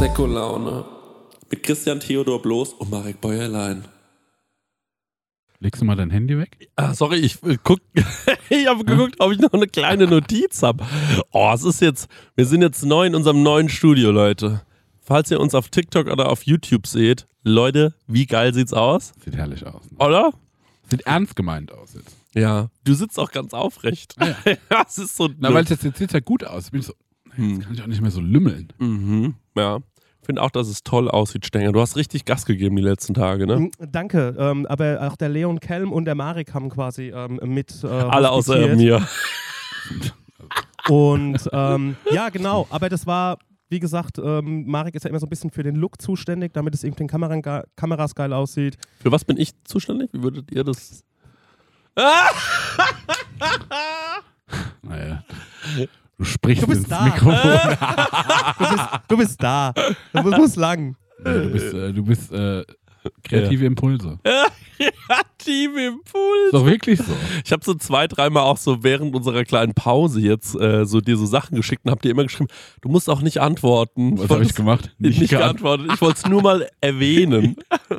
Prosecco-Laune. Mit Christian Theodor Bloß und Marek Bäuerlein. Legst du mal dein Handy weg? Ah, sorry, ich habe geguckt, ob ich noch eine kleine Notiz habe. Oh, wir sind jetzt neu in unserem neuen Studio, Leute. Falls ihr uns auf TikTok oder auf YouTube seht, Leute, wie geil sieht's aus? Sieht herrlich aus. Ne? Oder? Sieht ernst gemeint aus jetzt. Ja, du sitzt auch ganz aufrecht. Ah, ja. Ja, es ist so. Na, weil jetzt sieht ja gut aus. Bin ich so, jetzt kann ich auch nicht mehr so lümmeln. Mhm, ja. Ich finde auch, dass es toll aussieht, Stenger. Du hast richtig Gas gegeben die letzten Tage, ne? Danke, aber auch der Leon Kelm und der Marek haben quasi mit Alle außer hospitiert. mir. Und ja, genau, aber das war, wie gesagt, Marek ist ja immer so ein bisschen für den Look zuständig, damit es eben den Kameras geil aussieht. Für was bin ich zuständig? Wie würdet ihr das... Naja. Du sprichst Du bist ins da. Mikrofon. Du bist da. Du musst lang. Du bist kreative Impulse. Kreative Impuls. Ist doch wirklich so. Ich habe so 2-3 Mal auch so während unserer kleinen Pause jetzt so dir so Sachen geschickt und hab dir immer geschrieben, du musst auch nicht antworten. Was habe ich gemacht? Nicht geantwortet. Ich wollte es nur mal erwähnen.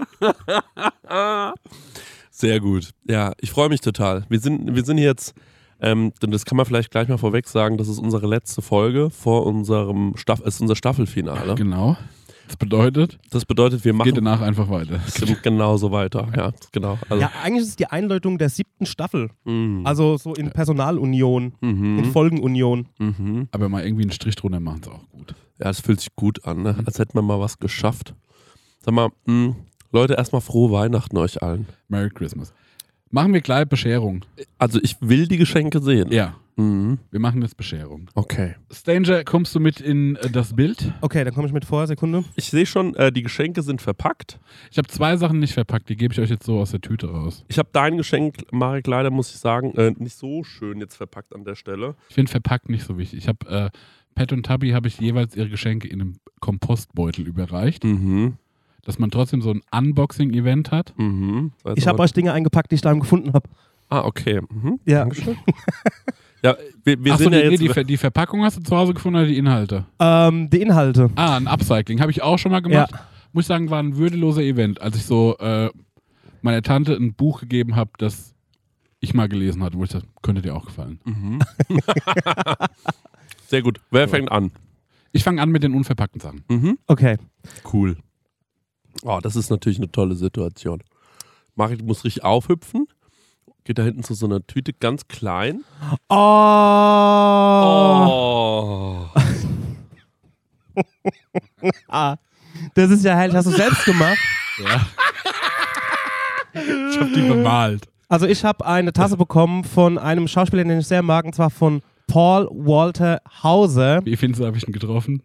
Sehr gut. Ja, ich freue mich total. Wir sind jetzt, denn das kann man vielleicht gleich mal vorweg sagen, das ist unsere letzte Folge vor unserem ist unser Staffelfinale. Genau. Das bedeutet, wir machen geht danach einfach weiter. genauso weiter. Ja, genau. Also, Ja, eigentlich ist es die Einleitung der 7. Staffel. Also so in Personalunion, in Folgenunion. Aber mal irgendwie einen Strich drunter machen ist auch gut. ja, es fühlt sich gut an, ne? Als hätten wir mal was geschafft. Sag mal, Leute, erstmal frohe Weihnachten euch allen. Merry Christmas. Machen wir gleich Bescherung. Also ich will die Geschenke sehen. Ja, Mhm. wir machen jetzt Bescherung. Okay. Stanger, kommst du mit in das Bild? Okay, dann komme ich mit vor, Sekunde. Ich sehe schon, die Geschenke sind verpackt. Ich habe 2 Sachen nicht verpackt, die gebe ich euch jetzt so aus der Tüte raus. Ich habe dein Geschenk, Marek, leider muss ich sagen, nicht so schön jetzt verpackt an der Stelle. Ich finde verpackt nicht so wichtig. Ich habe Pat und Tabby habe ich jeweils ihre Geschenke in einem Kompostbeutel überreicht, dass man trotzdem so ein Unboxing-Event hat. Ich habe euch Dinge eingepackt, die ich daheim gefunden habe. Ah, okay. Ja. Dankeschön. Ja, wir Achso, sind ja jetzt... die Verpackung hast du zu Hause gefunden oder die Inhalte? Die Inhalte. Ah, ein Upcycling. Habe ich auch schon mal gemacht. Ja. Muss ich sagen, war ein würdeloser Event, als ich so meiner Tante ein Buch gegeben habe, das ich mal gelesen hatte, wo ich dachte, könnte dir auch gefallen. Sehr gut. Wer fängt an? Ich fange an mit den unverpackten Sachen. Okay. Cool. Oh, das ist natürlich eine tolle Situation. Marek, du musst richtig aufhüpfen. Geht da hinten zu so einer Tüte ganz klein. Oh. Oh. Das ist ja herrlich. Hast du selbst gemacht? Ja. Ich habe die bemalt. Also ich habe eine Tasse bekommen von einem Schauspieler, den ich sehr mag, und zwar von Paul Walter Hauser. Wie findest du, habe ich ihn getroffen?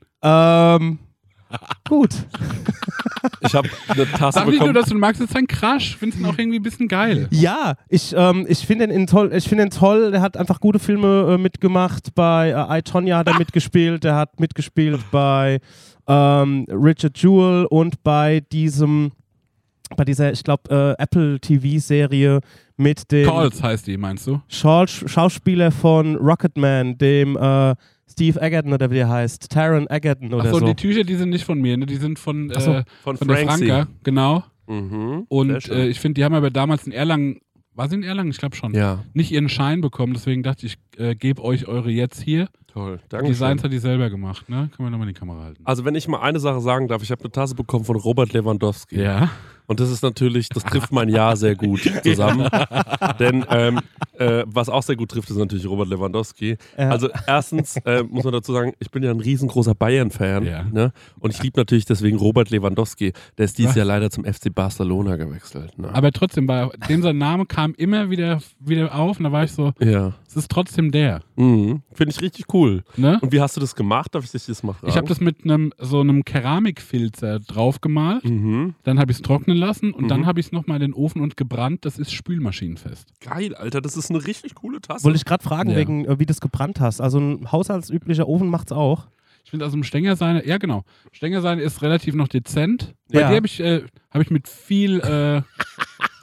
Gut. Ich habe eine Tasse Sag nicht nur, bekommen. dass du magst, das ist ein Crush. Findest ihn auch irgendwie ein bisschen geil. Ja, ich finde ihn toll. Ich finde ihn toll. Der hat einfach gute Filme mitgemacht. Bei I, Tonya hat er mitgespielt. Der hat mitgespielt bei Richard Jewell und bei dieser, ich glaube, Apple TV-Serie mit dem Calls heißt die, meinst du? Schauspieler von Rocketman, dem Steve Egerton oder wie der heißt. Taron Egerton oder Achso, so. die Tücher, die sind nicht von mir, ne? Die sind von Von der Frankie. Franka, genau. Sehr Und schön. ich finde, die haben aber damals in Erlangen, war sie in Erlangen? Ich glaube schon. Ja, Nicht ihren Schein bekommen, deswegen dachte ich, gebe euch eure jetzt hier. toll. Die Danke. Designs hat die selber gemacht, ne? Können wir nochmal in die Kamera halten. Also wenn ich mal eine Sache sagen darf, ich habe eine Tasse bekommen von Robert Lewandowski. Ja. Und das ist natürlich, das trifft mein Jahr sehr gut zusammen. Denn was auch sehr gut trifft, ist natürlich Robert Lewandowski. Ja. Also erstens muss man dazu sagen, ich bin ja ein riesengroßer Bayern-Fan. Ja. Ne? Und ich liebe natürlich deswegen Robert Lewandowski. Der ist dieses Jahr leider zum FC Barcelona gewechselt. Ne? Aber trotzdem, bei dem sein Name kam immer wieder auf und da war ich so, Ja. es ist trotzdem der. Finde ich richtig cool. Ne? Und wie hast du das gemacht? Darf ich dich das mal fragen? Ich habe das mit so einem Keramikfilzer drauf gemalt, dann habe ich es trocknen lassen und dann habe ich es nochmal in den Ofen und gebrannt. Das ist spülmaschinenfest. Geil, Alter, das ist eine richtig coole Tasse. Wollte ich gerade fragen, Ja. wegen wie du es gebrannt hast. Also ein haushaltsüblicher Ofen macht's auch. Ich finde, also im Stängerseine, ja genau, Stängerseine ist relativ noch dezent. Bei Ja. dir habe ich mit viel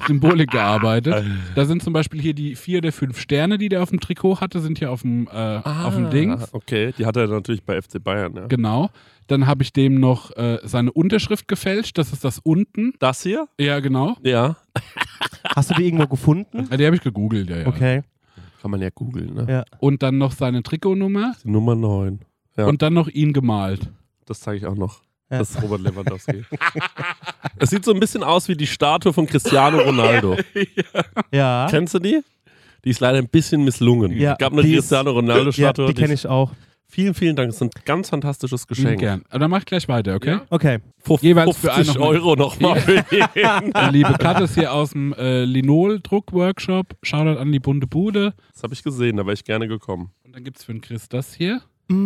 Symbolik gearbeitet. Da sind zum Beispiel hier die 4 der 5 Sterne, die der auf dem Trikot hatte, sind hier auf dem Ding. Okay, die hat er natürlich bei FC Bayern, ja. Genau. Dann habe ich dem noch seine Unterschrift gefälscht. Das ist das unten. Das hier? Ja, genau. Ja. Hast du die irgendwo gefunden? Die habe ich gegoogelt, ja. Okay. Kann man ja googeln, ne? Ja. Und dann noch seine Trikotnummer Die Nummer 9. Ja. und dann noch ihn gemalt. Das zeige ich auch noch. Ja. Das ist Robert Lewandowski. Es sieht so ein bisschen aus wie die Statue von Cristiano Ronaldo. Ja. Kennst du die? Die ist leider ein bisschen misslungen. Ja, Es gab eine die ist- Cristiano Ronaldo-Statue. Ja, die kenne ich auch. Vielen, vielen Dank. Das ist ein ganz fantastisches Geschenk. Gern. Aber dann mach ich gleich weiter, okay? Ja. Okay. Jeweils für 50 einen Euro nochmal für jeden. Die liebe Kat ist hier aus dem Linol-Druck-Workshop. Shoutout an die bunte Bude. Das habe ich gesehen, da wäre ich gerne gekommen. Und dann gibt es für den Chris das hier.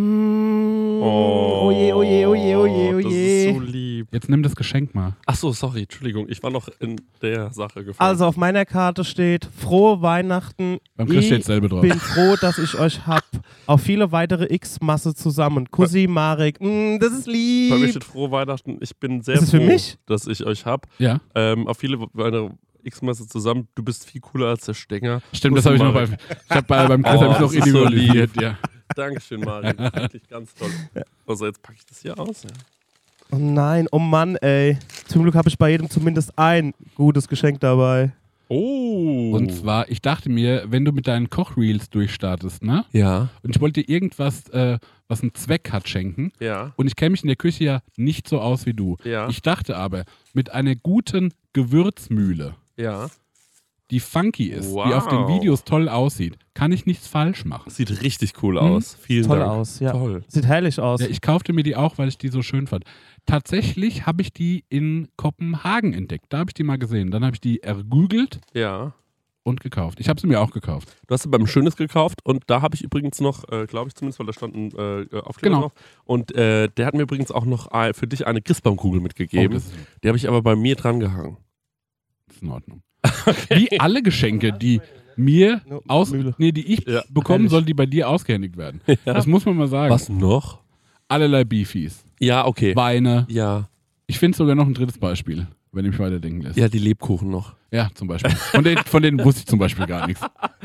Oh je, oh je, oh je, oh je, oh Das je. ist so lieb. Jetzt nimm das Geschenk mal. Achso, sorry, Entschuldigung. Ich war noch in der Sache gefangen. Also auf meiner Karte steht frohe Weihnachten. Beim Chris Ich steht dasselbe drauf. bin froh, dass ich euch hab. Auf viele weitere X-Masse zusammen. Kussi, Marek. Das ist Bei mir lieb. steht frohe Weihnachten. Ich bin sehr Ist es froh, für mich? dass ich euch habe. Ja, Auf viele weitere X-Masse zusammen. Du bist viel cooler als der Stenger. stimmt, das habe ich noch beim Chris Oh, habe ich noch das ist so individualisiert. Ja. Dankeschön, Marek. Das ist wirklich ganz toll. Also jetzt packe ich das hier aus. Ja. Oh nein, oh Mann, ey. Zum Glück habe ich bei jedem zumindest ein gutes Geschenk dabei. Oh. Und zwar, ich dachte mir, wenn du mit deinen Kochreels durchstartest, ne? Ja. Und ich wollte dir irgendwas, was einen Zweck hat, schenken. Ja. Und ich kenne mich in der Küche ja nicht so aus wie du. Ja. Ich dachte aber, mit einer guten Gewürzmühle, Ja. die funky ist, Wow. die auf den Videos toll aussieht, kann ich nichts falsch machen. Das sieht richtig cool aus. Vielen Toll Dank. aus, ja. Toll. Sieht herrlich aus. Ja, ich kaufte mir die auch, weil ich die so schön fand. Tatsächlich habe ich die in Kopenhagen entdeckt. Da habe ich die mal gesehen. Dann habe ich die ergoogelt Ja. und gekauft. Ich habe sie mir auch gekauft. Du hast sie beim Schönes gekauft und da habe ich übrigens noch, glaube ich zumindest, weil da stand ein Aufkleber Genau. drauf. Und der hat mir übrigens auch noch für dich eine Christbaumkugel mitgegeben. das ist, Die habe ich aber bei mir dran gehangen. ist in Ordnung. Wie alle Geschenke, die mir Mühle. die ich Ja. bekommen Herrlich. soll, die bei dir ausgehändigt werden. Ja. Das muss man mal sagen. Was noch? Allerlei Beefies. Ja, okay. Weine. Ja. Ich finde sogar noch ein drittes Beispiel, wenn ich mich weiterdenken lässt. Ja, die Lebkuchen noch. Ja, zum Beispiel. Von denen wusste ich zum Beispiel gar nichts.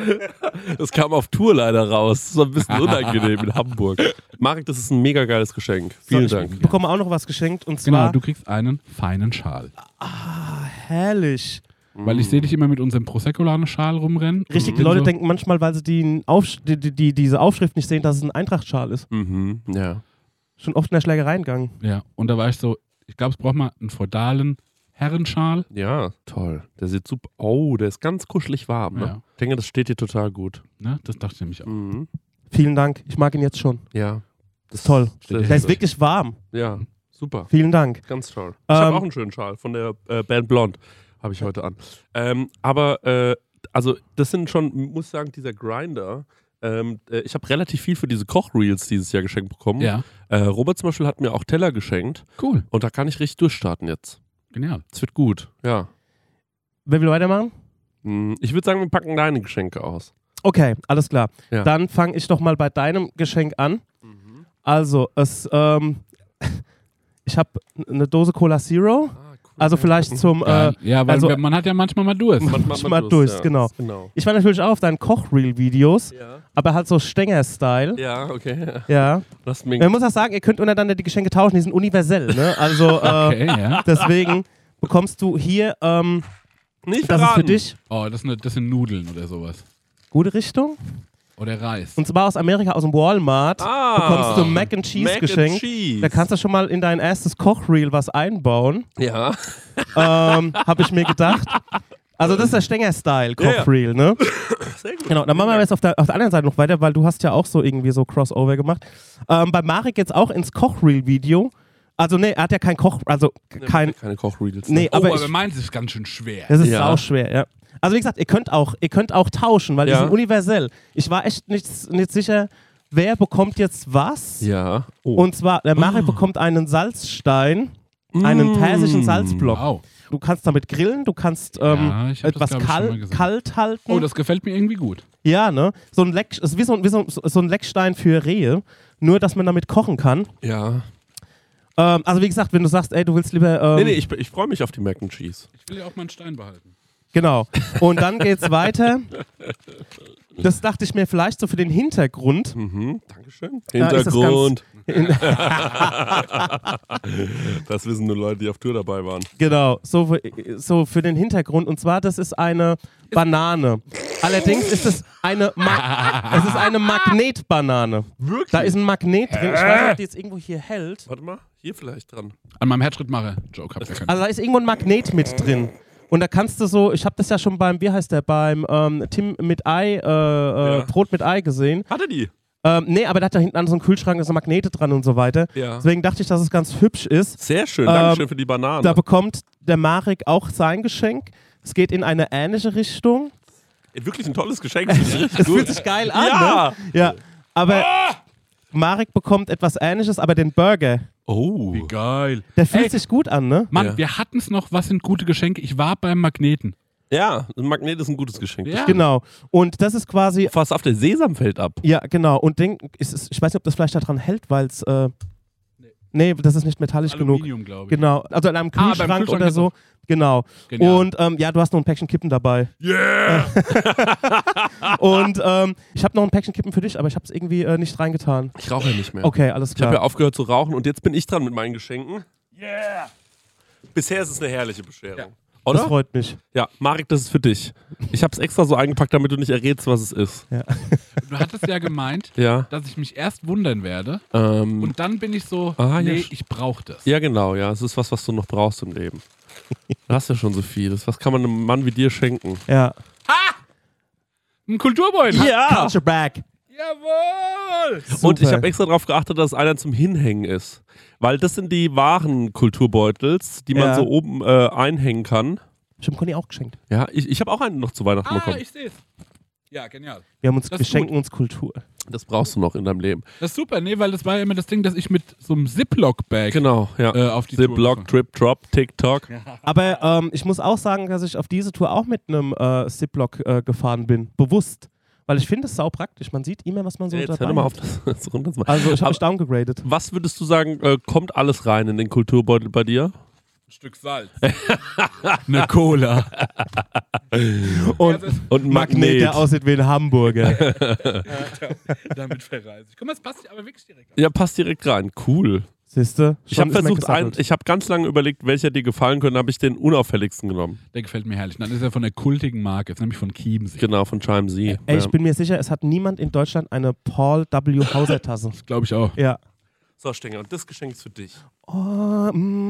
Das kam auf Tour leider raus. Das war ein bisschen unangenehm in Hamburg. Marek, das ist ein mega geiles Geschenk. Vielen So, Dank. Ich bekomme auch noch was geschenkt und Genau, zwar du kriegst einen feinen Schal. herrlich. Weil ich sehe dich immer mit unserem Prosecco-Schal rumrennen. Richtig, die Und Leute so. denken manchmal, weil sie diese Aufschrift nicht sehen, dass es ein Eintracht-Schal ist. Mhm. Ja. Schon oft in der Schlägerei gegangen. Ja, und da war ich so, ich glaube, es braucht mal einen feudalen Herrenschal. Ja, toll. Der sieht super. Oh, der ist ganz kuschelig warm. Ne? Ja. Ich denke, das steht dir total gut. Ne? Das dachte ich nämlich auch. Mhm. Vielen Dank. Ich mag ihn jetzt schon. Ja. Das ist toll. Steht Der ist wirklich warm. Ja, super. Vielen Dank. Ganz toll. Ich habe Ähm, auch einen schönen Schal von der Band Blonde. Habe ich heute an. Also das sind schon, muss ich sagen, dieser Grinder. Ich habe relativ viel für diese Kochreels dieses Jahr geschenkt bekommen. Ja, Robert zum Beispiel hat mir auch Teller geschenkt. cool. Und da kann ich richtig durchstarten jetzt. Genial. Es wird gut, ja. Wer will weitermachen? Ich würde sagen, wir packen deine Geschenke aus. Okay, alles klar. Ja. Dann fange ich doch mal bei deinem Geschenk an. Also, ich habe eine Dose Cola Zero. Also vielleicht zum... ja, weil also- man hat ja manchmal mal Durst. Mal durch, genau. Genau. Ich war natürlich auch auf deinen Koch-Reel-Videos, Ja, aber halt so Stenger-Style. ja, okay. Ja. Lass mich. Man muss auch sagen, ihr könnt untereinander die Geschenke tauschen, die sind universell. Ne? Also Okay, ja. deswegen bekommst du hier, Nicht das ist für verraten. dich, Oh, das sind Nudeln oder sowas. gute Richtung. Oder Reis. Und zwar aus Amerika, aus dem Walmart, bekommst du Mac and Cheese Mac and geschenkt. Cheese. Da kannst du schon mal in dein erstes Kochreel was einbauen. Ja. Habe ich mir gedacht. Also das ist der Stenger-Style Kochreel, ne? Sehr gut. Genau, dann machen wir jetzt auf der anderen Seite noch weiter, weil du hast ja auch so irgendwie so Crossover gemacht. Bei Marek jetzt auch ins Kochreel-Video. Also nee, er hat ja kein Koch, also kein, Keine Kochreels. nee, Oh, aber aber meins ist ganz schön schwer. das ist Ja. auch schwer, ja. Also wie gesagt, ihr könnt auch tauschen, weil die Ja. sind universell. Ich war echt nicht sicher, wer bekommt jetzt was. Ja. Oh. Und zwar, der Marek bekommt einen Salzstein, einen persischen Salzblock. Wow. Du kannst damit grillen, du kannst Ja, ich hab das, etwas glaub ich, schon mal gesehen. kalt halten. Oh, das gefällt mir irgendwie gut. Ja, ne? So ein Leck, ist wie so ein Leckstein für Rehe, nur dass man damit kochen kann. Ja. Also wie gesagt, wenn du sagst, ey, du willst lieber... Nee, ich freue mich auf die Mac and Cheese. Ich will ja auch meinen Stein behalten. Genau. Und dann geht's weiter. Das dachte ich mir vielleicht so für den Hintergrund. Dankeschön. Ja, ist das Hintergrund. Das wissen nur Leute, die auf Tour dabei waren. Genau, so für den Hintergrund. Und zwar, das ist eine Banane. Allerdings ist es eine Magnetbanane. Wirklich? Da ist ein Magnet drin. Ich weiß nicht, ob die jetzt irgendwo hier hält. Warte mal, hier vielleicht dran. An meinem Herzschrittmacher-Joke habt ihr keinen. Also da ist irgendwo ein Magnet mit drin. Und da kannst du so, ich habe das ja schon beim Tim mit Ei, Brot mit Ei gesehen. Hat er die? Nee, aber der hat da hinten an so einem Kühlschrank so Magnete dran und so weiter. Ja. Deswegen dachte ich, dass es ganz hübsch ist. Sehr schön, Dankeschön für die Banane. Da bekommt der Marek auch sein Geschenk. Es geht in eine ähnliche Richtung. Wirklich ein tolles Geschenk. Das ist richtig Es gut. fühlt sich geil an, Ja. ne? Ja. Aber Marek bekommt etwas Ähnliches, aber den Burger. Oh. Wie geil. Der fühlt sich gut an, ne? Mann, Ja. wir hatten es noch, was sind gute Geschenke? Ich war beim Magneten. Ja, ein Magnet ist ein gutes Geschenk. Ja. Genau. Und das ist quasi, Fast auf der Sesam fällt ab. ja, genau. Und ich weiß nicht, ob das vielleicht daran hält, weil es, nee, das ist nicht metallisch genug. Aluminium, glaube ich. Genau. Also in einem beim Kühlschrank Kühlschrank oder ist so. Genau. Genial. Und ja, du hast noch ein Päckchen Kippen dabei. Yeah! Und ich habe noch ein Päckchen Kippen für dich, aber ich habe es irgendwie nicht reingetan. Ich rauche ja nicht mehr. Okay, alles Ich habe klar. ja aufgehört zu rauchen und jetzt bin ich dran mit meinen Geschenken. Yeah! Bisher ist es eine herrliche Bescherung. Ja. Das Oder? freut mich. Ja, Marek, das ist für dich. Ich habe es extra so eingepackt, damit du nicht errätst, was es ist. Du hattest ja gemeint, Ja. dass ich mich erst wundern werde und dann bin ich so, nee, ja. ich brauche das. Ja, genau, ja. Es ist was du noch brauchst im Leben. Du hast ja schon so vieles. Was kann man einem Mann wie dir schenken? Ja. Ein Kulturbeutel. Culture Bag. Jawohl. Und ich Super. habe extra darauf geachtet, dass einer zum Hinhängen ist. Weil das sind die wahren Kulturbeutels, die man Ja. so oben einhängen kann. Stimmt, Conny auch geschenkt. Ja, ich habe auch einen noch zu Weihnachten bekommen. Ich sehe es. Ja, genial. Wir haben uns Das ist schenken uns Kultur. Das brauchst du noch in deinem Leben. Das ist super, nee, weil das war ja immer das Ding, dass ich mit so einem Ziploc-Bag Genau, ja. auf die Tour Ziploc, gefahren. Trip, Drop, TikTok. Aber ich muss auch sagen, dass ich auf diese Tour auch mit einem Ziploc gefahren bin. Bewusst. Weil ich finde es sau praktisch. Man sieht immer, was man so Jetzt dabei hör doch mal hat. auf, das runterzumachen. Also ich habe Aber mich downgegradet. was würdest du sagen, kommt alles rein in den Kulturbeutel bei dir? Ein Stück Salz. Eine Cola. Und Und ein Magnet, der aussieht wie ein Hamburger. Damit verreise ich. Guck mal, es passt aber wirklich direkt. Ja, passt direkt rein. Cool. Siehste? Ich habe versucht, ich habe ganz lange überlegt, welcher dir gefallen könnte, habe ich den unauffälligsten genommen. Der gefällt mir herrlich. Dann ist er von der kultigen Marke, jetzt nämlich von Chiemsee. Genau, von Chiemsee. Ey, ich bin mir sicher, es hat niemand in Deutschland eine Paul W. Hauser Tasse. Glaube ich auch. Ja. So, Stenger, und das Geschenk ist für dich. Oh,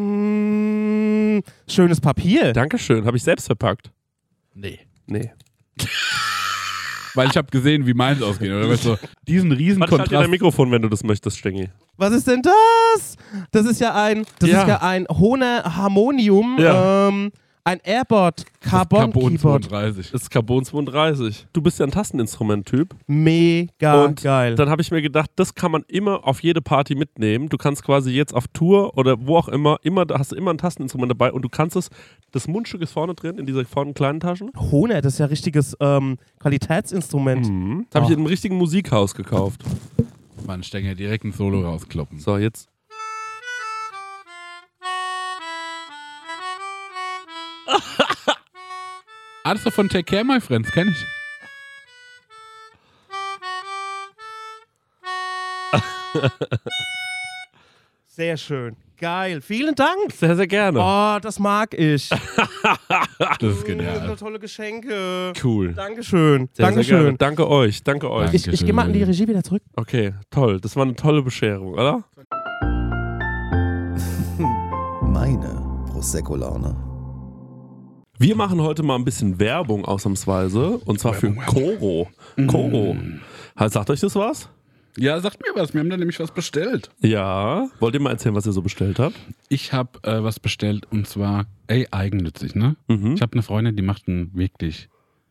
schönes Papier. Dankeschön, habe ich selbst verpackt. Nee. Nee. Weil ich habe gesehen, wie meins ausgeht. Oder weißt du, diesen riesen Warte, ich halte dir dein Kontrast. Mikrofon, wenn du das möchtest, Stengi. Was ist denn das? Das ist ja ein Hohner Harmonium, Ja. ein Airboard Carbon Keyboard. 32. Das ist Carbon 32. Du bist ja ein Tasteninstrument-Typ. Mega Und geil. dann habe ich mir gedacht, das kann man immer auf jede Party mitnehmen. Du kannst quasi jetzt auf Tour oder wo auch immer, da hast du immer ein Tasteninstrument dabei und du kannst das Mundstück ist vorne drin, in dieser vorne kleinen Taschen. Hohner, das ist ja richtiges Qualitätsinstrument. Das habe ich in einem richtigen Musikhaus gekauft. Mann, Stenger, direkt ein Solo rauskloppen. So, jetzt. Ah, das ist doch von Take Care, My Friends, kenn ich. Sehr schön. Geil. Vielen Dank. Sehr, sehr gerne. Oh, das mag ich. Das ist Das sind genial. tolle Geschenke. Cool. Dankeschön. Sehr, sehr gerne. Dankeschön. Danke euch. Danke euch. Danke. Ich gehe mal an die Regie wieder zurück. Okay, toll. Das war eine tolle Bescherung, oder? Meine Prosecco-Laune. Wir machen heute mal ein bisschen Werbung ausnahmsweise. Und zwar für Koro. Koro. Sagt euch das was? Ja, sagt mir was. Wir haben da nämlich was bestellt. Ja. Wollt ihr mal erzählen, was ihr so bestellt habt? Ich habe was bestellt und zwar, eigennützig, ne? Mhm. Ich habe eine Freundin, die macht einen wirklich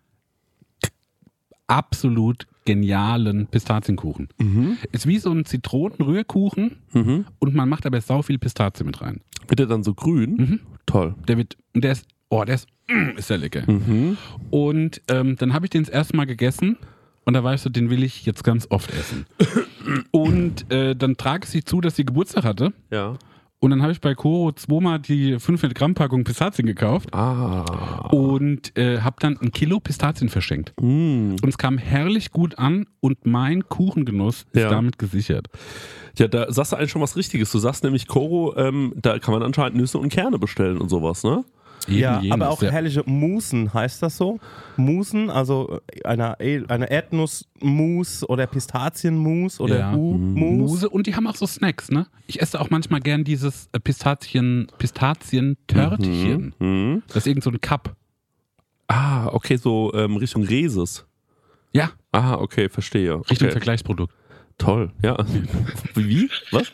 absolut genialen Pistazienkuchen. Ist wie so ein Zitronenrührkuchen und man macht aber sau viel Pistazie mit rein. Wird der dann so grün? Toll. Der ist der lecker. Und dann habe ich den das erste Mal gegessen und da weißt du, den will ich jetzt ganz oft essen. Und dann trage ich sie zu, dass sie Geburtstag hatte. Ja. Und dann habe ich bei Koro 2-mal die 500 Gramm Packung Pistazien gekauft und habe dann 1 Kilo Pistazien verschenkt. Und es kam herrlich gut an und mein Kuchengenuss ist damit gesichert. Ja, da sagst du eigentlich schon was Richtiges. Du sagst nämlich, Koro, da kann man anscheinend Nüsse und Kerne bestellen und sowas, ne? Aber auch herrliche Musen, heißt das so? Musen, also eine Erdnussmus oder Pistazienmus oder Mus. Muse und die haben auch so Snacks, ne? Ich esse auch manchmal gern dieses Pistazien-Törtchen. Das ist irgend so ein Cup. Ah, okay, so Richtung Reses. Ja. Ah, okay, verstehe. Richtung Okay. Vergleichsprodukt. Toll, ja. Wie? Was?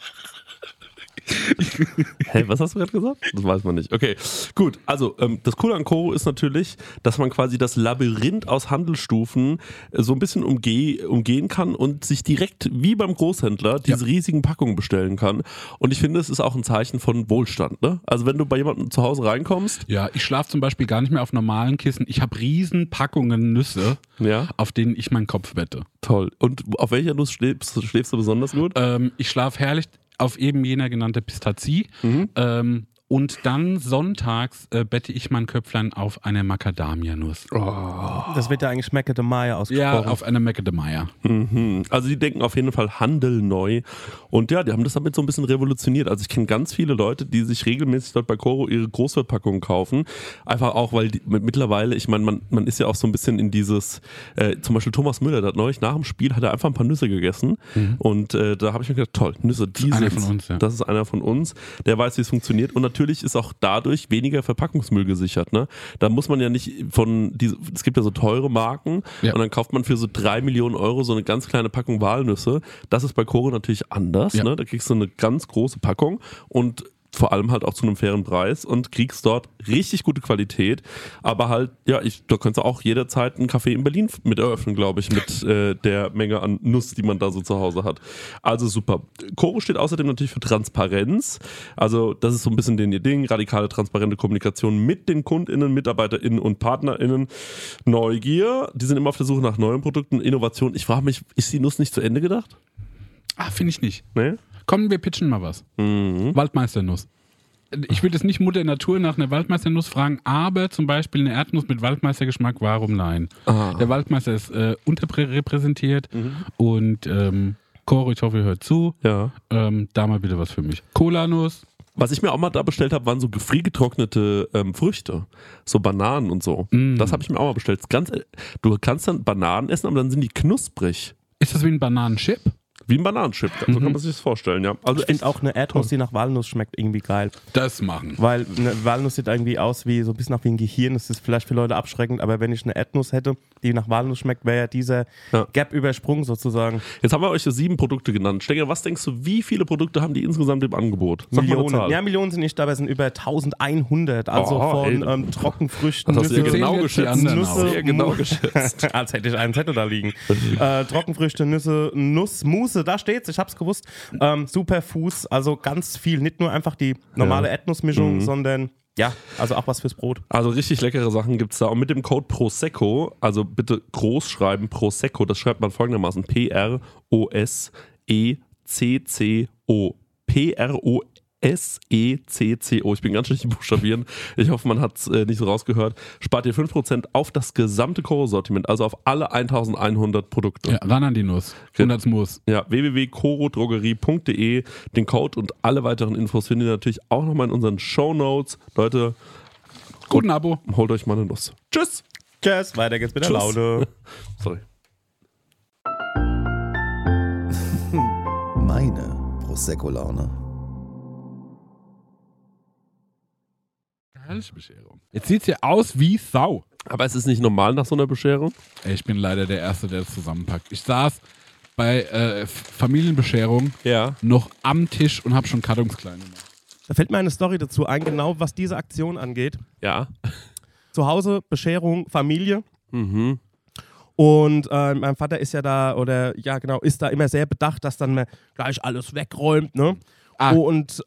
Hey, was hast du gerade gesagt? Das weiß man nicht. Okay, gut. Also, das Coole an Koro ist natürlich, dass man quasi das Labyrinth aus Handelsstufen so ein bisschen umgehen kann und sich direkt wie beim Großhändler diese riesigen Packungen bestellen kann. Und ich finde, es ist auch ein Zeichen von Wohlstand, ne? Also, wenn du bei jemandem zu Hause reinkommst. Ja, ich schlafe zum Beispiel gar nicht mehr auf normalen Kissen. Ich habe riesen Packungen Nüsse, auf denen ich meinen Kopf wette. Toll. Und auf welcher Nuss schläfst du besonders gut? Ich schlafe herrlich auf eben jener genannte Pistazie. Und dann sonntags bette ich mein Köpflein auf eine Macadamia-Nuss. Das wird ja eigentlich Macadamia ausgesprochen. Ja, auf eine Macadamia. Also die denken auf jeden Fall Handel neu. Und ja, die haben das damit so ein bisschen revolutioniert. Also ich kenne ganz viele Leute, die sich regelmäßig dort bei Koro ihre Großverpackungen kaufen. Einfach auch, weil mittlerweile, ich meine, man ist ja auch so ein bisschen in dieses, zum Beispiel Thomas Müller, der hat neulich nach dem Spiel, hat er einfach ein paar Nüsse gegessen. Und da habe ich mir gedacht, toll, Nüsse, die Einer sind's. von uns, ja. Das ist einer von uns, der weiß, wie es funktioniert. Und natürlich ist auch dadurch weniger Verpackungsmüll gesichert. Ne? Da muss man ja nicht es gibt ja so teure Marken und dann kauft man für so 3 Millionen Euro so eine ganz kleine Packung Walnüsse. Das ist bei Koro natürlich anders. Ja. Ne? Da kriegst du eine ganz große Packung und vor allem halt auch zu einem fairen Preis und kriegst dort richtig gute Qualität. Aber halt, da kannst du auch jederzeit einen Café in Berlin mit eröffnen, glaube ich, mit der Menge an Nuss, die man da so zu Hause hat. Also super. Koro steht außerdem natürlich für Transparenz. Also das ist so ein bisschen ihr Ding. Radikale, transparente Kommunikation mit den KundInnen, MitarbeiterInnen und PartnerInnen. Neugier. Die sind immer auf der Suche nach neuen Produkten. Innovation. Ich frage mich, ist die Nuss nicht zu Ende gedacht? Finde ich nicht. Nee? Komm, wir pitchen mal was. Waldmeisternuss. Ich würde jetzt nicht Mutter Natur nach einer Waldmeisternuss fragen, aber zum Beispiel eine Erdnuss mit Waldmeistergeschmack, warum nein? Der Waldmeister ist unterrepräsentiert und Koro, ich hoffe, ihr hört zu. Ja. Da mal bitte was für mich. Cola-Nuss. Was ich mir auch mal da bestellt habe, waren so gefriergetrocknete Früchte. So Bananen und so. Das habe ich mir auch mal bestellt. Du kannst dann Bananen essen, aber dann sind die knusprig. Ist das wie ein Bananenchip? Wie ein Bananenchip, so kann man sich das vorstellen, ja. Also Ich finde auch eine Erdnuss, die nach Walnuss schmeckt, irgendwie geil. Das machen. Weil eine Walnuss sieht irgendwie aus wie so ein bisschen wie ein Gehirn. Das ist vielleicht für Leute abschreckend, aber wenn ich eine Erdnuss hätte, die nach Walnuss schmeckt, wäre ja dieser Gap übersprungen sozusagen. Jetzt haben wir euch so 7 Produkte genannt. Stenger, was denkst du, wie viele Produkte haben die insgesamt im Angebot? Sag mal eine Millionen. Zahl. Ja, Millionen sind nicht, aber es sind über 1100. Also von Trockenfrüchten, Das hast du ja Nüsse, genau Nüsse, geschätzt. anderen Nüsse, Sehr genau geschätzt. als hätte ich einen Zettel da liegen. Trockenfrüchte, Nüsse, Nussmuse, da steht's, ich hab's gewusst. Superfuß, also ganz viel. Nicht nur einfach die normale Erdnussmischung, sondern also auch was fürs Brot. Also richtig leckere Sachen gibt es da. Und mit dem Code Prosecco, also bitte groß schreiben, Prosecco, das schreibt man folgendermaßen: P-R-O-S-E-C-C-O. P-R-O-S-E-C-C-O. Ich bin ganz schlecht im Buchstabieren. Ich hoffe, man hat es nicht so rausgehört. Spart ihr 5% auf das gesamte Koro-Sortiment, also auf alle 1100 Produkte. Ja, ran an die Nuss. 100 Muss. Ja, www.korodrogerie.de. Den Code und alle weiteren Infos findet ihr natürlich auch nochmal in unseren Shownotes. Leute, Guten Abo. holt euch mal eine Nuss. Tschüss. Tschüss, weiter geht's mit der Tschüss. Laune. Sorry. Meine Prosecco-Laune. Herrliche Bescherung. Jetzt sieht's ja aus wie Sau. Aber es ist nicht normal nach so einer Bescherung? Ey, ich bin leider der Erste, der das zusammenpackt. Ich saß bei Familienbescherung noch am Tisch und habe schon Kartons klein gemacht. Da fällt mir eine Story dazu ein, genau was diese Aktion angeht. Ja. Zu Hause, Bescherung, Familie. Und mein Vater ist ja da, ist da immer sehr bedacht, dass dann man gleich alles wegräumt, ne? Und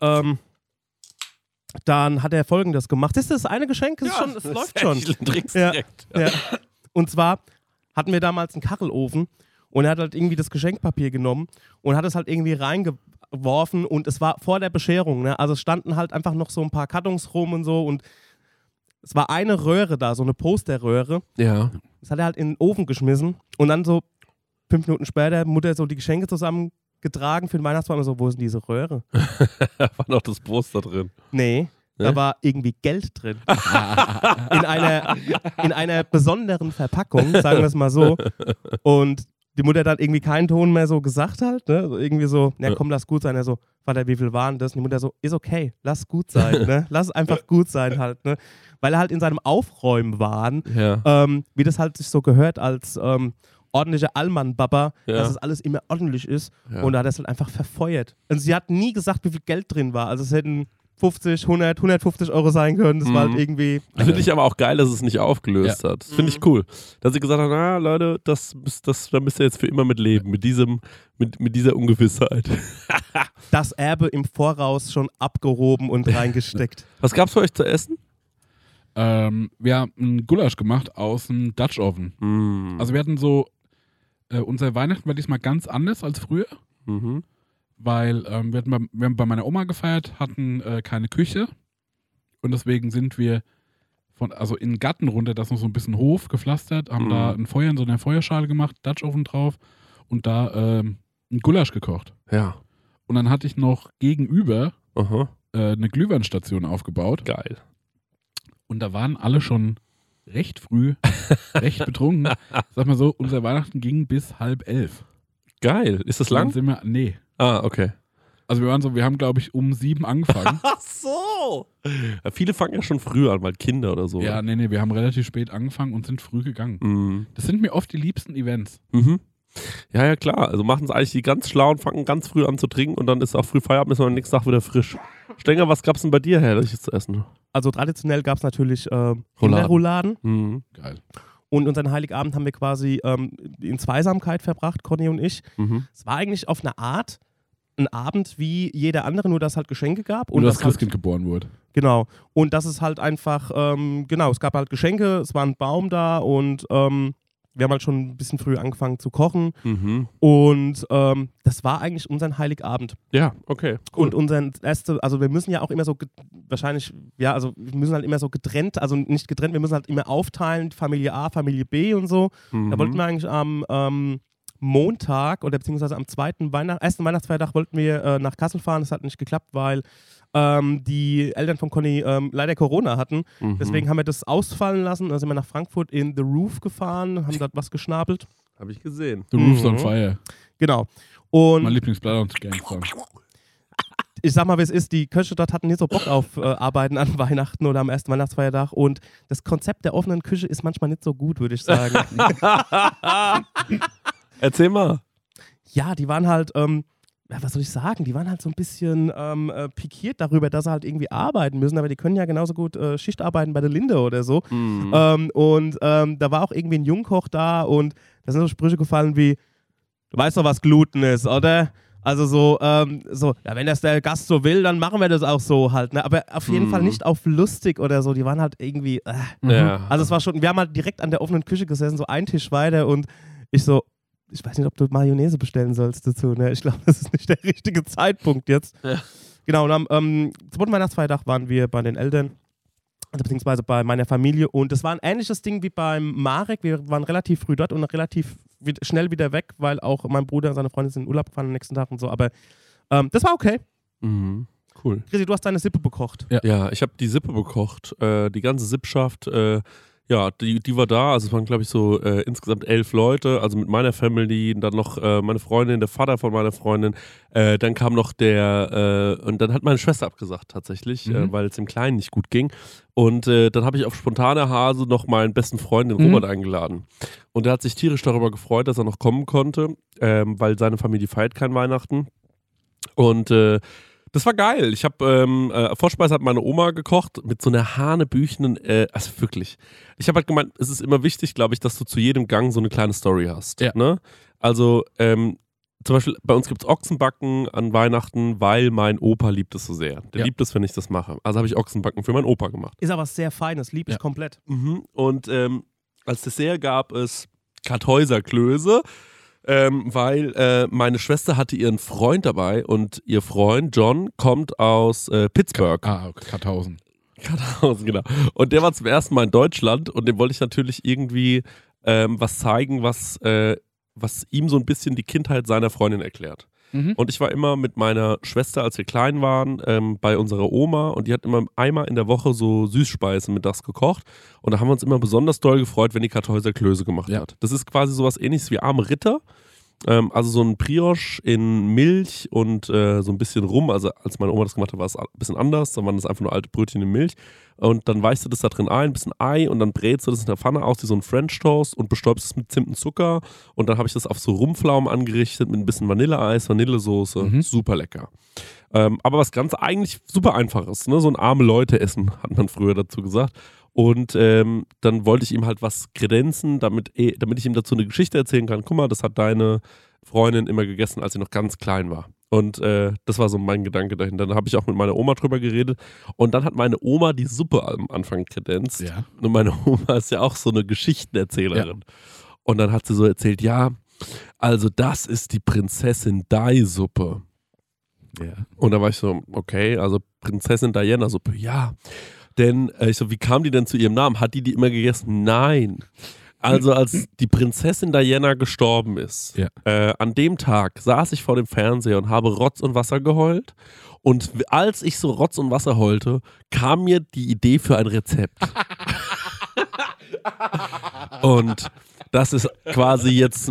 dann hat er Folgendes gemacht. Das ist das eine Geschenk, es läuft schon. Direkt. Ja. Und zwar hatten wir damals einen Kachelofen und er hat halt irgendwie das Geschenkpapier genommen und hat es halt irgendwie geworfen und es war vor der Bescherung, ne? Also es standen halt einfach noch so ein paar Kartons rum und so und es war eine Röhre da, so eine Posterröhre. Ja. Das hat er halt in den Ofen geschmissen und dann so 5 Minuten später Mutter so die Geschenke zusammengetragen für den Weihnachtsbaum und so, wo ist denn diese Röhre? War noch das Poster drin. Nee. Da war irgendwie Geld drin. in einer besonderen Verpackung, sagen wir es mal so. Und die Mutter hat dann irgendwie keinen Ton mehr so gesagt halt, ne? So irgendwie so, na komm, lass gut sein. Er so, Vater, wie viel waren das? Und die Mutter so, ist okay, lass gut sein, ne? Lass es einfach gut sein halt, ne? Weil er halt in seinem Aufräumen wie das halt sich so gehört als ordentlicher Allmann-Baba, dass es alles immer ordentlich ist. Und da hat er es halt einfach verfeuert. Und sie hat nie gesagt, wie viel Geld drin war. Also es hätten 50, 100, 150 Euro sein können. Das war halt irgendwie... Finde ich aber auch geil, dass es nicht aufgelöst hat. Das finde ich cool. Dass sie gesagt hat, na Leute, da müsst ihr jetzt für immer mit leben, mit dieser Ungewissheit. Das Erbe im Voraus schon abgehoben und reingesteckt. Was gab's für euch zu essen? Wir haben einen Gulasch gemacht aus dem Dutch Oven. Also wir hatten so, unser Weihnachten war diesmal ganz anders als früher. Weil wir haben bei meiner Oma gefeiert, hatten keine Küche und deswegen sind wir in den Garten runter, das ist noch so ein bisschen Hof gepflastert, haben da ein Feuer in so einer Feuerschale gemacht, Dutch Oven drauf und da einen Gulasch gekocht. Ja. Und dann hatte ich noch gegenüber eine Glühweinstation aufgebaut. Geil. Und da waren alle schon recht früh, recht betrunken. Sag mal so, unser Weihnachten ging bis 10:30. Geil. Ist das lang? Nee. Ah, okay. Also wir haben, glaube ich, um 7 angefangen. Ach so. Ja, viele fangen ja schon früher an, weil Kinder oder so. Ja, nee, wir haben relativ spät angefangen und sind früh gegangen. Das sind mir oft die liebsten Events. Ja, klar. Also machen es eigentlich die ganz Schlauen, fangen ganz früh an zu trinken und dann ist auch früh Feierabend, ist man am nächsten Tag wieder frisch. Stenger, was gab's denn bei dir herrliches zu essen? Also traditionell gab es natürlich Rouladen. Geil. Und unseren Heiligabend haben wir quasi in Zweisamkeit verbracht, Conny und ich. Es war eigentlich auf eine Art ein Abend wie jeder andere, nur dass es halt Geschenke gab. Und das Christkind geboren wurde. Genau. Und das ist halt einfach, es gab halt Geschenke, es war ein Baum da und wir haben halt schon ein bisschen früh angefangen zu kochen. Und das war eigentlich unser Heiligabend. Ja, okay. Cool. Und wir müssen ja auch immer so wir müssen halt immer so getrennt, also nicht getrennt, wir müssen halt immer aufteilen, Familie A, Familie B und so. Da wollten wir eigentlich am Montag oder beziehungsweise am ersten Weihnachtsfeiertag wollten wir nach Kassel fahren. Das hat nicht geklappt, weil die Eltern von Conny leider Corona hatten. Deswegen haben wir das ausfallen lassen. Dann sind wir nach Frankfurt in The Roof gefahren, haben dort was geschnabelt. Habe ich gesehen. The Roof's on Fire. Genau. Und mein Lieblingsblatt und Gang-Song. Ich sag mal, wie es ist, die Köche dort hatten nicht so Bock auf Arbeiten an Weihnachten oder am ersten Weihnachtsfeiertag und das Konzept der offenen Küche ist manchmal nicht so gut, würde ich sagen. Erzähl mal. Ja, die waren halt, was soll ich sagen, die waren halt so ein bisschen pikiert darüber, dass sie halt irgendwie arbeiten müssen, aber die können ja genauso gut Schicht arbeiten bei der Linde oder so. Da war auch irgendwie ein Jungkoch da und da sind so Sprüche gefallen wie, du weißt doch, was Gluten ist, oder? Also wenn das der Gast so will, dann machen wir das auch so halt, ne? Aber auf jeden Fall nicht auf lustig oder so, die waren halt irgendwie, Ja. Also es war schon, wir haben halt direkt an der offenen Küche gesessen, so einen Tisch weiter und ich weiß nicht, ob du Mayonnaise bestellen sollst dazu, ne? Ich glaube, das ist nicht der richtige Zeitpunkt jetzt. Ja. Genau, und am zweiten Weihnachtsfeiertag waren wir bei den Eltern, also beziehungsweise bei meiner Familie und das war ein ähnliches Ding wie beim Marek. Wir waren relativ früh dort und relativ schnell wieder weg, weil auch mein Bruder und seine Freundin sind in Urlaub gefahren am nächsten Tag und so, aber das war okay. Cool. Chrissy, du hast deine Sippe bekocht. Ja, ich habe die Sippe bekocht, die ganze Sippschaft, die war da, also es waren glaube ich so insgesamt 11 Leute, also mit meiner Family, dann noch meine Freundin, der Vater von meiner Freundin, dann kam noch und dann hat meine Schwester abgesagt tatsächlich, weil es dem Kleinen nicht gut ging und dann habe ich auf spontane Hase noch meinen besten Freund, den Robert, eingeladen und der hat sich tierisch darüber gefreut, dass er noch kommen konnte, weil seine Familie feiert kein Weihnachten und das war geil. Ich habe Vorspeise hat meine Oma gekocht mit so einer hanebüchenen, also wirklich. Ich habe halt gemeint, es ist immer wichtig, glaube ich, dass du zu jedem Gang so eine kleine Story hast. Ja. Ne? Also zum Beispiel bei uns gibt es Ochsenbacken an Weihnachten, weil mein Opa liebt es so sehr. Der liebt es, wenn ich das mache. Also habe ich Ochsenbacken für meinen Opa gemacht. Ist aber sehr Feines, liebe ich komplett. Und als Dessert gab es Kartäuser Klöße. weil meine Schwester hatte ihren Freund dabei und ihr Freund John kommt aus Pittsburgh. Okay, Karthausen. Karthausen, genau. Und der war zum ersten Mal in Deutschland und dem wollte ich natürlich irgendwie was zeigen, was ihm so ein bisschen die Kindheit seiner Freundin erklärt. Und ich war immer mit meiner Schwester, als wir klein waren, bei unserer Oma und die hat immer einmal in der Woche so Süßspeisen mittags gekocht und da haben wir uns immer besonders doll gefreut, wenn die Kartäuser Klöße gemacht hat. Das ist quasi sowas ähnliches wie arme Ritter, also so ein Brioche in Milch und so ein bisschen Rum, also als meine Oma das gemacht hat, war es ein bisschen anders, dann waren das einfach nur alte Brötchen in Milch und dann weichst du das da drin ein bisschen Ei und dann brätst du das in der Pfanne aus wie so ein French Toast und bestäubst es mit Zimt und Zucker und dann habe ich das auf so Rumflaumen angerichtet mit ein bisschen Vanilleeis, Vanillesoße, super lecker. Aber was ganz eigentlich super einfaches, ne? So ein arme Leute essen, hat man früher dazu gesagt. Und dann wollte ich ihm halt was kredenzen, damit ich ihm dazu eine Geschichte erzählen kann. Guck mal, das hat deine Freundin immer gegessen, als sie noch ganz klein war. Und das war so mein Gedanke dahinter. Dann habe ich auch mit meiner Oma drüber geredet. Und dann hat meine Oma die Suppe am Anfang kredenzt. Ja. Und meine Oma ist ja auch so eine Geschichtenerzählerin. Ja. Und dann hat sie so erzählt, ja, also das ist die Prinzessin Di-Suppe. Ja. Und da war ich so, okay, also Prinzessin Diana-Suppe, ja. Denn ich so, wie kam die denn zu ihrem Namen? Hat die immer gegessen? Nein. Also als die Prinzessin Diana gestorben ist, an dem Tag saß ich vor dem Fernseher und habe Rotz und Wasser geheult. Und als ich so Rotz und Wasser heulte, kam mir die Idee für ein Rezept. Und das ist quasi jetzt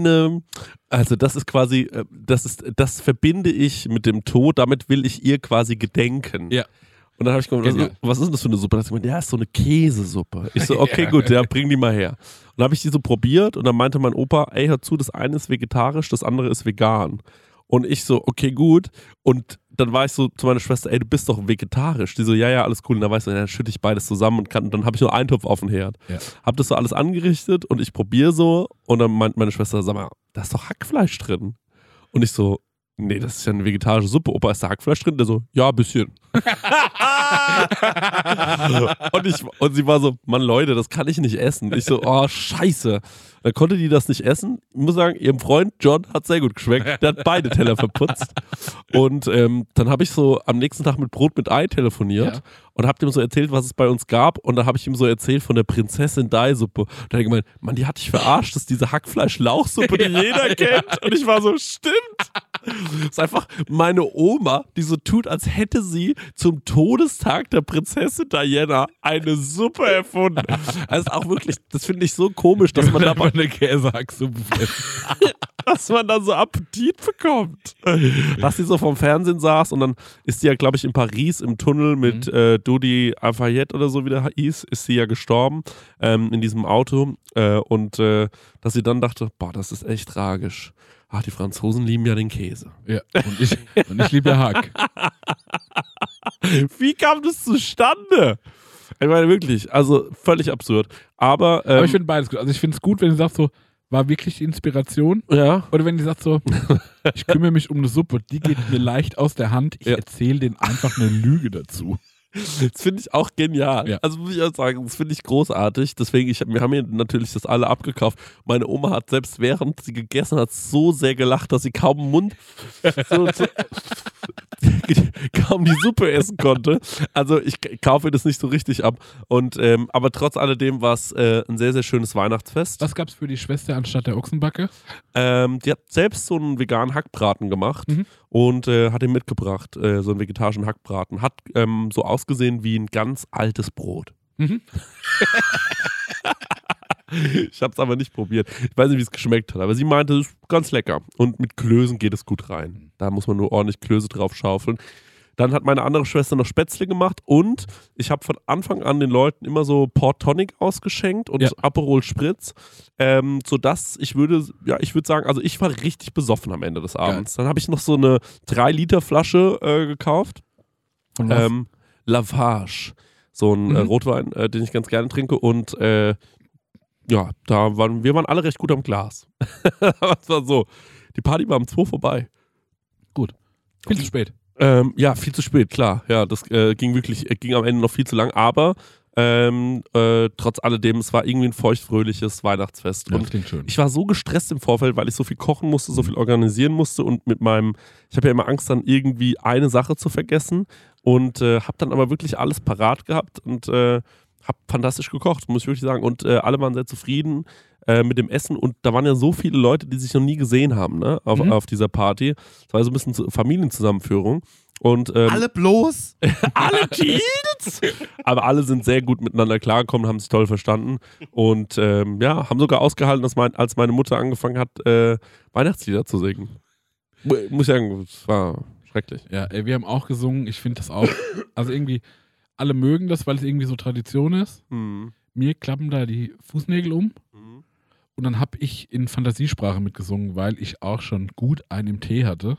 das verbinde ich mit dem Tod, damit will ich ihr quasi gedenken. Ja. Und dann habe ich gesagt, was ist denn das für eine Suppe? Da hat sie gemeint, ja, ist so eine Käsesuppe. Ich so, okay, gut, ja, bring die mal her. Und dann habe ich die so probiert und dann meinte mein Opa, ey, hör zu, das eine ist vegetarisch, das andere ist vegan. Und ich so, okay, gut. Und dann war ich so zu meiner Schwester, ey, du bist doch vegetarisch. Die so, ja, alles cool. Und dann war ich so, ja, dann schütte ich beides zusammen und dann habe ich nur einen Topf auf den Herd. Ja. Hab das so alles angerichtet und ich probiere so und dann meint meine Schwester, sag mal, da ist doch Hackfleisch drin. Und ich so, nee, das ist ja eine vegetarische Suppe. Opa, ist da Hackfleisch drin? Der so, ja, ein bisschen. und sie war so, Mann, Leute, das kann ich nicht essen. Ich so, oh, scheiße. Dann konnte die das nicht essen. Ich muss sagen, ihrem Freund John hat sehr gut geschmeckt. Der hat beide Teller verputzt. Und dann habe ich so am nächsten Tag mit Brot mit Ei telefoniert und habe dem so erzählt, was es bei uns gab. Und da habe ich ihm so erzählt von der Prinzessin Di-Suppe. Und da hat er gemeint, Mann, die hat dich verarscht. Das ist diese Hackfleisch-Lauchsuppe, die jeder kennt. Und ich war so, stimmt. Das ist einfach meine Oma, die so tut, als hätte sie zum Todestag der Prinzessin Diana eine Suppe erfunden. Also auch wirklich, das finde ich so komisch, dass man da mal eine Käsehacksuppe dass man da so Appetit bekommt. Dass sie so vom Fernsehen saß und dann ist sie ja, glaube ich, in Paris im Tunnel mit Dodi Afayette oder so, wie der hieß, ist sie ja gestorben in diesem Auto und dass sie dann dachte, boah, das ist echt tragisch. Ach, die Franzosen lieben ja den Käse. Ja, und ich liebe ja Hack. Wie kam das zustande? Ich meine wirklich, also völlig absurd. Aber ich finde beides gut. Also ich finde es gut, wenn du sagst so, war wirklich die Inspiration. Ja. Oder wenn du sagst so, ich kümmere mich um eine Suppe, die geht mir leicht aus der Hand, ich erzähle denen einfach eine Lüge dazu. Das finde ich auch genial. Ja. Also muss ich auch sagen, das finde ich großartig. Deswegen, wir haben hier natürlich das alle abgekauft. Meine Oma hat selbst während sie gegessen hat so sehr gelacht, dass sie kaum im Mund kaum die Suppe essen konnte. Also ich kaufe das nicht so richtig ab. Und aber trotz alledem war es ein sehr, sehr schönes Weihnachtsfest. Was gab es für die Schwester anstatt der Ochsenbacke? Die hat selbst so einen veganen Hackbraten gemacht und hat ihn mitgebracht, so einen vegetarischen Hackbraten. Hat so ausgesehen wie ein ganz altes Brot. Ich habe es aber nicht probiert. Ich weiß nicht, wie es geschmeckt hat, aber sie meinte, es ist ganz lecker. Und mit Klößen geht es gut rein. Da muss man nur ordentlich Klöße drauf schaufeln. Dann hat meine andere Schwester noch Spätzle gemacht und ich habe von Anfang an den Leuten immer so Port Tonic ausgeschenkt und Aperol Spritz, sodass ich würde sagen, also ich war richtig besoffen am Ende des Abends. Dann habe ich noch so eine 3-Liter Flasche gekauft. Und was? Lavage, so ein Rotwein, den ich ganz gerne trinke und wir waren alle recht gut am Glas. Das war so. Die Party war um 2 vorbei. Gut. Viel zu spät. Viel zu spät, klar. Ja, das ging am Ende noch viel zu lang. Aber Trotz alledem, es war irgendwie ein feuchtfröhliches Weihnachtsfest. Ja, Und das klingt schön. ich war so gestresst im Vorfeld, weil ich so viel kochen musste, so viel organisieren musste und ich habe ja immer Angst, dann irgendwie eine Sache zu vergessen und habe dann aber wirklich alles parat gehabt und habe fantastisch gekocht, muss ich wirklich sagen. Und alle waren sehr zufrieden mit dem Essen und da waren ja so viele Leute, die sich noch nie gesehen haben, ne, auf dieser Party. Das war so ein bisschen Familienzusammenführung. Und, Alle bloß? alle Kids! Aber alle sind sehr gut miteinander klargekommen, haben sich toll verstanden und haben sogar ausgehalten, dass als meine Mutter angefangen hat, Weihnachtslieder zu singen. Muss ich sagen, es war schrecklich. Ja, ey, wir haben auch gesungen. Ich finde das auch, also irgendwie, alle mögen das, weil es irgendwie so Tradition ist. Mir klappen da die Fußnägel um. Und dann habe ich in Fantasiesprache mitgesungen, weil ich auch schon gut einen im Tee hatte.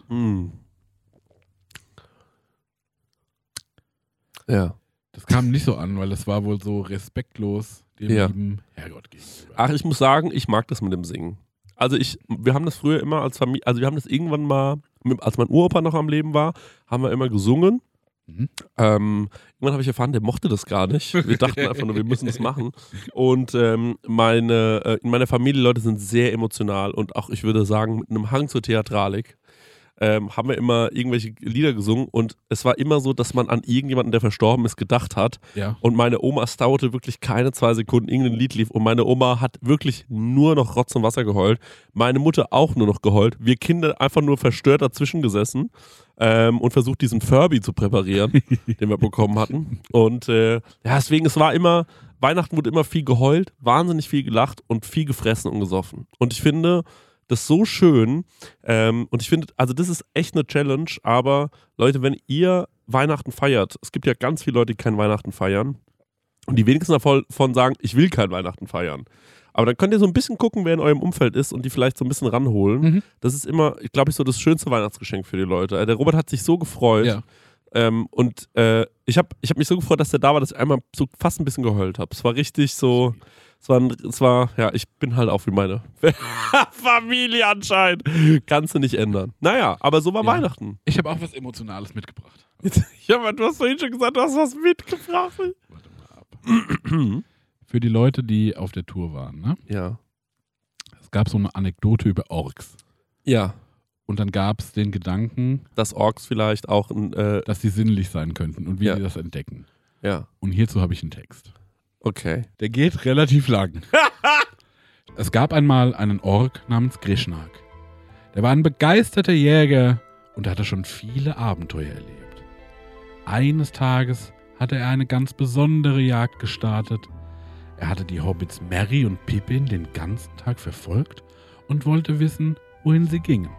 Ja. Das kam nicht so an, weil das war wohl so respektlos dem lieben Herrgott gegenüber. Ach, ich muss sagen, ich mag das mit dem Singen. Also wir haben das früher immer als Familie, also wir haben das irgendwann mal, als mein Uropa noch am Leben war, haben wir immer gesungen. Irgendwann habe ich erfahren, der mochte das gar nicht. Wir dachten einfach nur, wir müssen das machen. Und in meiner Familie, Leute sind sehr emotional und auch, ich würde sagen, mit einem Hang zur Theatralik. Haben wir immer irgendwelche Lieder gesungen und es war immer so, dass man an irgendjemanden, der verstorben ist, gedacht hat. Ja. Und meine Oma, es dauerte wirklich keine 2 Sekunden, irgendein Lied lief und meine Oma hat wirklich nur noch Rotz und Wasser geheult. Meine Mutter auch nur noch geheult. Wir Kinder einfach nur verstört dazwischen gesessen und versucht, diesen Furby zu präparieren, den wir bekommen hatten. Und deswegen, Weihnachten wurde immer viel geheult, wahnsinnig viel gelacht und viel gefressen und gesoffen. Und ich finde das so schön und ich finde, also das ist echt eine Challenge, aber Leute, wenn ihr Weihnachten feiert, es gibt ja ganz viele Leute, die kein Weihnachten feiern und die wenigsten davon sagen, ich will kein Weihnachten feiern. Aber dann könnt ihr so ein bisschen gucken, wer in eurem Umfeld ist und die vielleicht so ein bisschen ranholen. Das ist immer, glaube ich, so das schönste Weihnachtsgeschenk für die Leute. Der Robert hat sich so gefreut. Ja. Ich hab mich so gefreut, dass der da war, dass ich einmal so fast ein bisschen geheult habe. Es war richtig so, ich bin halt auch wie meine Familie anscheinend. Kannst du nicht ändern. Naja, aber so war Weihnachten. Ich habe auch was Emotionales mitgebracht. Du hast vorhin schon gesagt, du hast was mitgebracht. Warte mal ab. Für die Leute, die auf der Tour waren, ne? Ja. Es gab so eine Anekdote über Orks. Ja. Und dann gab es den Gedanken, dass Orks vielleicht auch dass sie sinnlich sein könnten und wie sie das entdecken. Ja. Und hierzu habe ich einen Text. Okay. Der geht relativ lang. Es gab einmal einen Ork namens Grishnak. Der war ein begeisterter Jäger und hatte schon viele Abenteuer erlebt. Eines Tages hatte er eine ganz besondere Jagd gestartet. Er hatte die Hobbits Merry und Pippin den ganzen Tag verfolgt und wollte wissen, wohin sie gingen.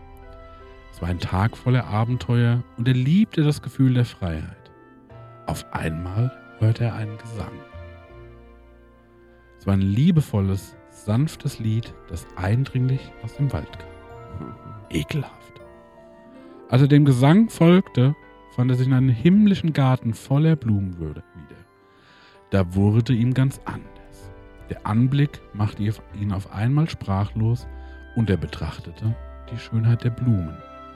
Es war ein Tag voller Abenteuer und er liebte das Gefühl der Freiheit. Auf einmal hörte er einen Gesang. Es war ein liebevolles, sanftes Lied, das eindringlich aus dem Wald kam. Ekelhaft. Als er dem Gesang folgte, fand er sich in einem himmlischen Garten voller Blumen wieder. Da wurde ihm ganz anders. Der Anblick machte ihn auf einmal sprachlos und er betrachtete die Schönheit der Blumen.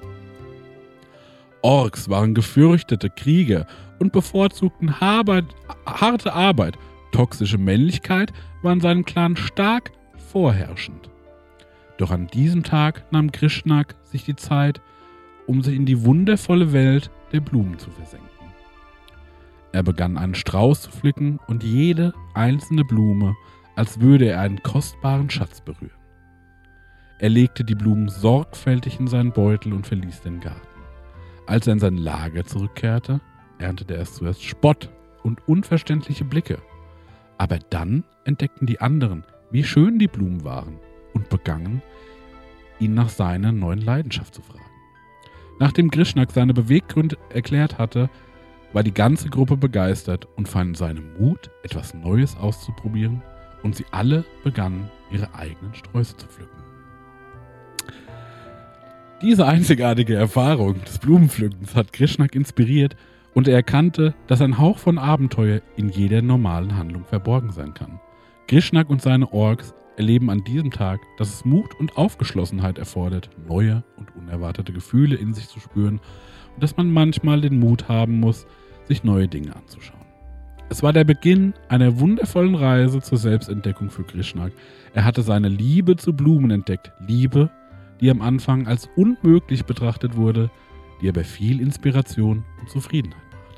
Orks waren gefürchtete Krieger und bevorzugten harte Arbeit. Toxische Männlichkeit war in seinem Clan stark vorherrschend. Doch an diesem Tag nahm Grishnak sich die Zeit, um sich in die wundervolle Welt der Blumen zu versenken. Er begann einen Strauß zu pflücken und jede einzelne Blume, als würde er einen kostbaren Schatz berühren. Er legte die Blumen sorgfältig in seinen Beutel und verließ den Garten. Als er in sein Lager zurückkehrte, erntete er zuerst Spott und unverständliche Blicke. Aber dann entdeckten die anderen, wie schön die Blumen waren und begannen, ihn nach seiner neuen Leidenschaft zu fragen. Nachdem Grishnak seine Beweggründe erklärt hatte, war die ganze Gruppe begeistert und fand seinen Mut, etwas Neues auszuprobieren, und sie alle begannen, ihre eigenen Sträuße zu pflücken. Diese einzigartige Erfahrung des Blumenpflückens hat Grishnak inspiriert und er erkannte, dass ein Hauch von Abenteuer in jeder normalen Handlung verborgen sein kann. Grishnak und seine Orks erleben an diesem Tag, dass es Mut und Aufgeschlossenheit erfordert, neue und unerwartete Gefühle in sich zu spüren und dass man manchmal den Mut haben muss, sich neue Dinge anzuschauen. Es war der Beginn einer wundervollen Reise zur Selbstentdeckung für Krishnak. Er hatte seine Liebe zu Blumen entdeckt. Liebe, die am Anfang als unmöglich betrachtet wurde, die aber viel Inspiration und Zufriedenheit brachte.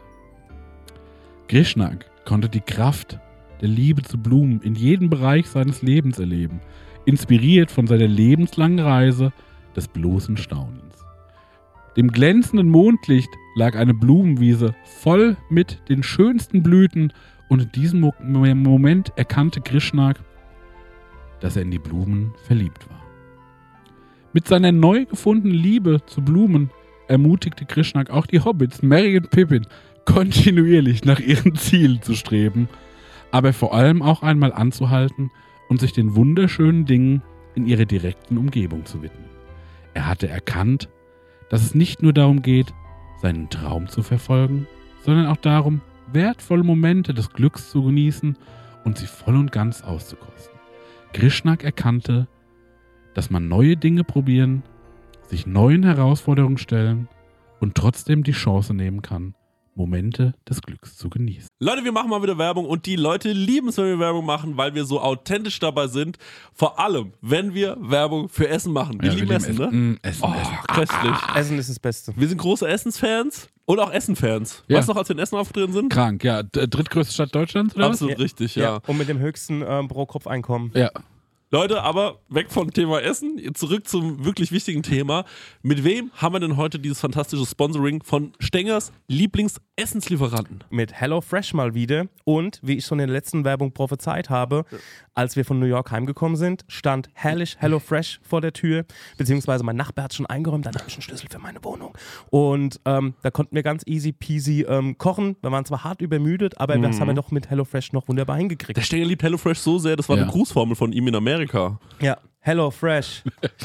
Krishnak konnte die Kraft der Liebe zu Blumen in jedem Bereich seines Lebens erleben, inspiriert von seiner lebenslangen Reise des bloßen Staunens. Dem glänzenden Mondlicht lag eine Blumenwiese voll mit den schönsten Blüten und in diesem Moment erkannte Krishnak, dass er in die Blumen verliebt war. Mit seiner neu gefundenen Liebe zu Blumen ermutigte Krishnak auch die Hobbits, Merry und Pippin, kontinuierlich nach ihren Zielen zu streben, aber vor allem auch einmal anzuhalten und sich den wunderschönen Dingen in ihrer direkten Umgebung zu widmen. Er hatte erkannt, dass es nicht nur darum geht, seinen Traum zu verfolgen, sondern auch darum, wertvolle Momente des Glücks zu genießen und sie voll und ganz auszukosten. Krishnak erkannte, dass man neue Dinge probieren, sich neuen Herausforderungen stellen und trotzdem die Chance nehmen kann, Momente des Glücks zu genießen. Leute, wir machen mal wieder Werbung und die Leute lieben es, wenn wir Werbung machen, weil wir so authentisch dabei sind. Vor allem, wenn wir Werbung für Essen machen. Wir lieben Essen, ne? Essen. Köstlich. Essen ist das Beste. Wir sind große Essensfans und auch Essenfans. Ja. Weißt du noch, als wir in Essen aufgetreten sind? Krank, ja. Drittgrößte Stadt Deutschlands, oder Absolut richtig, ja. Und mit dem höchsten Pro-Kopf-Einkommen. was? Ja. Leute, aber weg vom Thema Essen, zurück zum wirklich wichtigen Thema. Mit wem haben wir denn heute dieses fantastische Sponsoring von Stengers Lieblingsessenslieferanten? Mit HelloFresh mal wieder. Und wie ich schon in der letzten Werbung prophezeit habe, als wir von New York heimgekommen sind, stand herrlich HelloFresh vor der Tür. Beziehungsweise mein Nachbar hat schon eingeräumt, dann habe ich einen Schlüssel für meine Wohnung. Und da konnten wir ganz easy peasy kochen. Wir waren zwar hart übermüdet, aber das haben wir doch mit HelloFresh noch wunderbar hingekriegt. Der Stenger liebt HelloFresh so sehr, das war eine Grußformel von ihm in Amerika. Ja, HelloFresh.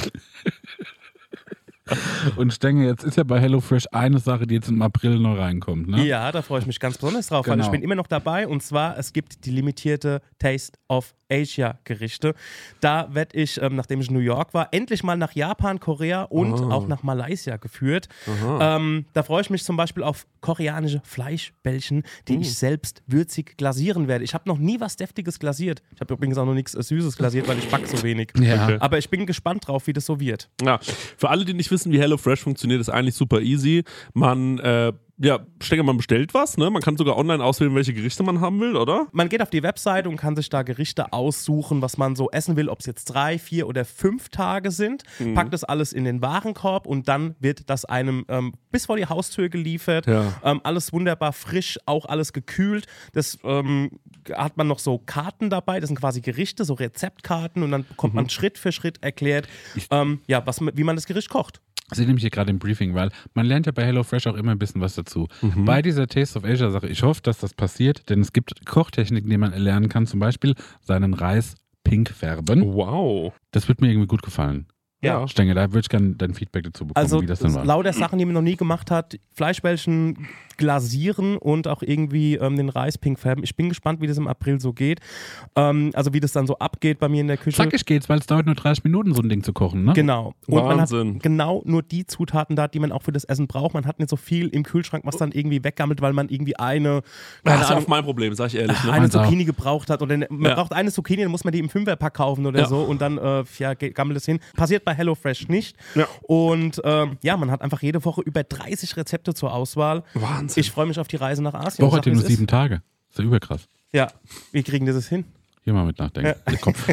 Und Stenge, jetzt ist ja bei HelloFresh eine Sache, die jetzt im April noch reinkommt, ne? Ja, da freue ich mich ganz besonders drauf, weil Genau. ich bin immer noch dabei. Und zwar, es gibt die limitierte Taste of Asia Gerichte. Da werde ich, nachdem ich in New York war, endlich mal nach Japan, Korea und auch nach Malaysia geführt. Da freue ich mich zum Beispiel auf koreanische Fleischbällchen, die ich selbst würzig glasieren werde. Ich habe noch nie was Deftiges glasiert. Ich habe übrigens auch noch nichts Süßes glasiert, weil ich backe so wenig. Ja. Okay. Aber ich bin gespannt drauf, wie das so wird. Ja, für alle, die nicht wissen, wie HelloFresh funktioniert, ist eigentlich super easy. Man, Stenger, man bestellt was, ne? Man kann sogar online auswählen, welche Gerichte man haben will, oder? Man geht auf die Webseite und kann sich da Gerichte aussuchen, was man so essen will, ob es jetzt 3, 4 oder 5 Tage sind. Packt das alles in den Warenkorb und dann wird das einem bis vor die Haustür geliefert. Ja. Alles wunderbar frisch, auch alles gekühlt. Das hat man noch so Karten dabei, das sind quasi Gerichte, so Rezeptkarten und dann bekommt man Schritt für Schritt erklärt, wie man das Gericht kocht. Ich sehe nämlich hier gerade im Briefing, weil man lernt ja bei HelloFresh auch immer ein bisschen was dazu. Bei dieser Taste of Asia Sache, ich hoffe, dass das passiert, denn es gibt Kochtechniken, die man erlernen kann, zum Beispiel seinen Reis pink färben. Wow. Das wird mir irgendwie gut gefallen. Ja. Stenge, da würde ich gerne dein Feedback dazu bekommen, Also wie das dann war. lauter Sachen, die man noch nie gemacht hat, Fleischbällchen glasieren und auch irgendwie den Reis pink färben. Ich bin gespannt, wie das im April so geht. Also wie das dann so abgeht bei mir in der Küche. Zackig geht's, weil es dauert nur 30 Minuten, so ein Ding zu kochen, ne? Genau. Und Wahnsinn. man hat genau nur die Zutaten da, die man auch für das Essen braucht. Man hat nicht so viel im Kühlschrank, was dann irgendwie weggammelt, weil man irgendwie eine, Das ist auch mein Problem, sag ich ehrlich. Ne? eine Meins auch. Zucchini gebraucht hat. Oder man braucht eine Zucchini, dann muss man die im Fünferpack kaufen oder so und dann gammelt es hin. Passiert bei HelloFresh nicht. Ja. Und man hat einfach jede Woche über 30 Rezepte zur Auswahl. Wahnsinn. Ich freue mich auf die Reise nach Asien. Woche Ich hat ja sag, nur wie es 7 Tage. Ist ja überkrass. ist. Ja, wie kriegen die das hin? Hier mal mit nachdenken. Der Kopf.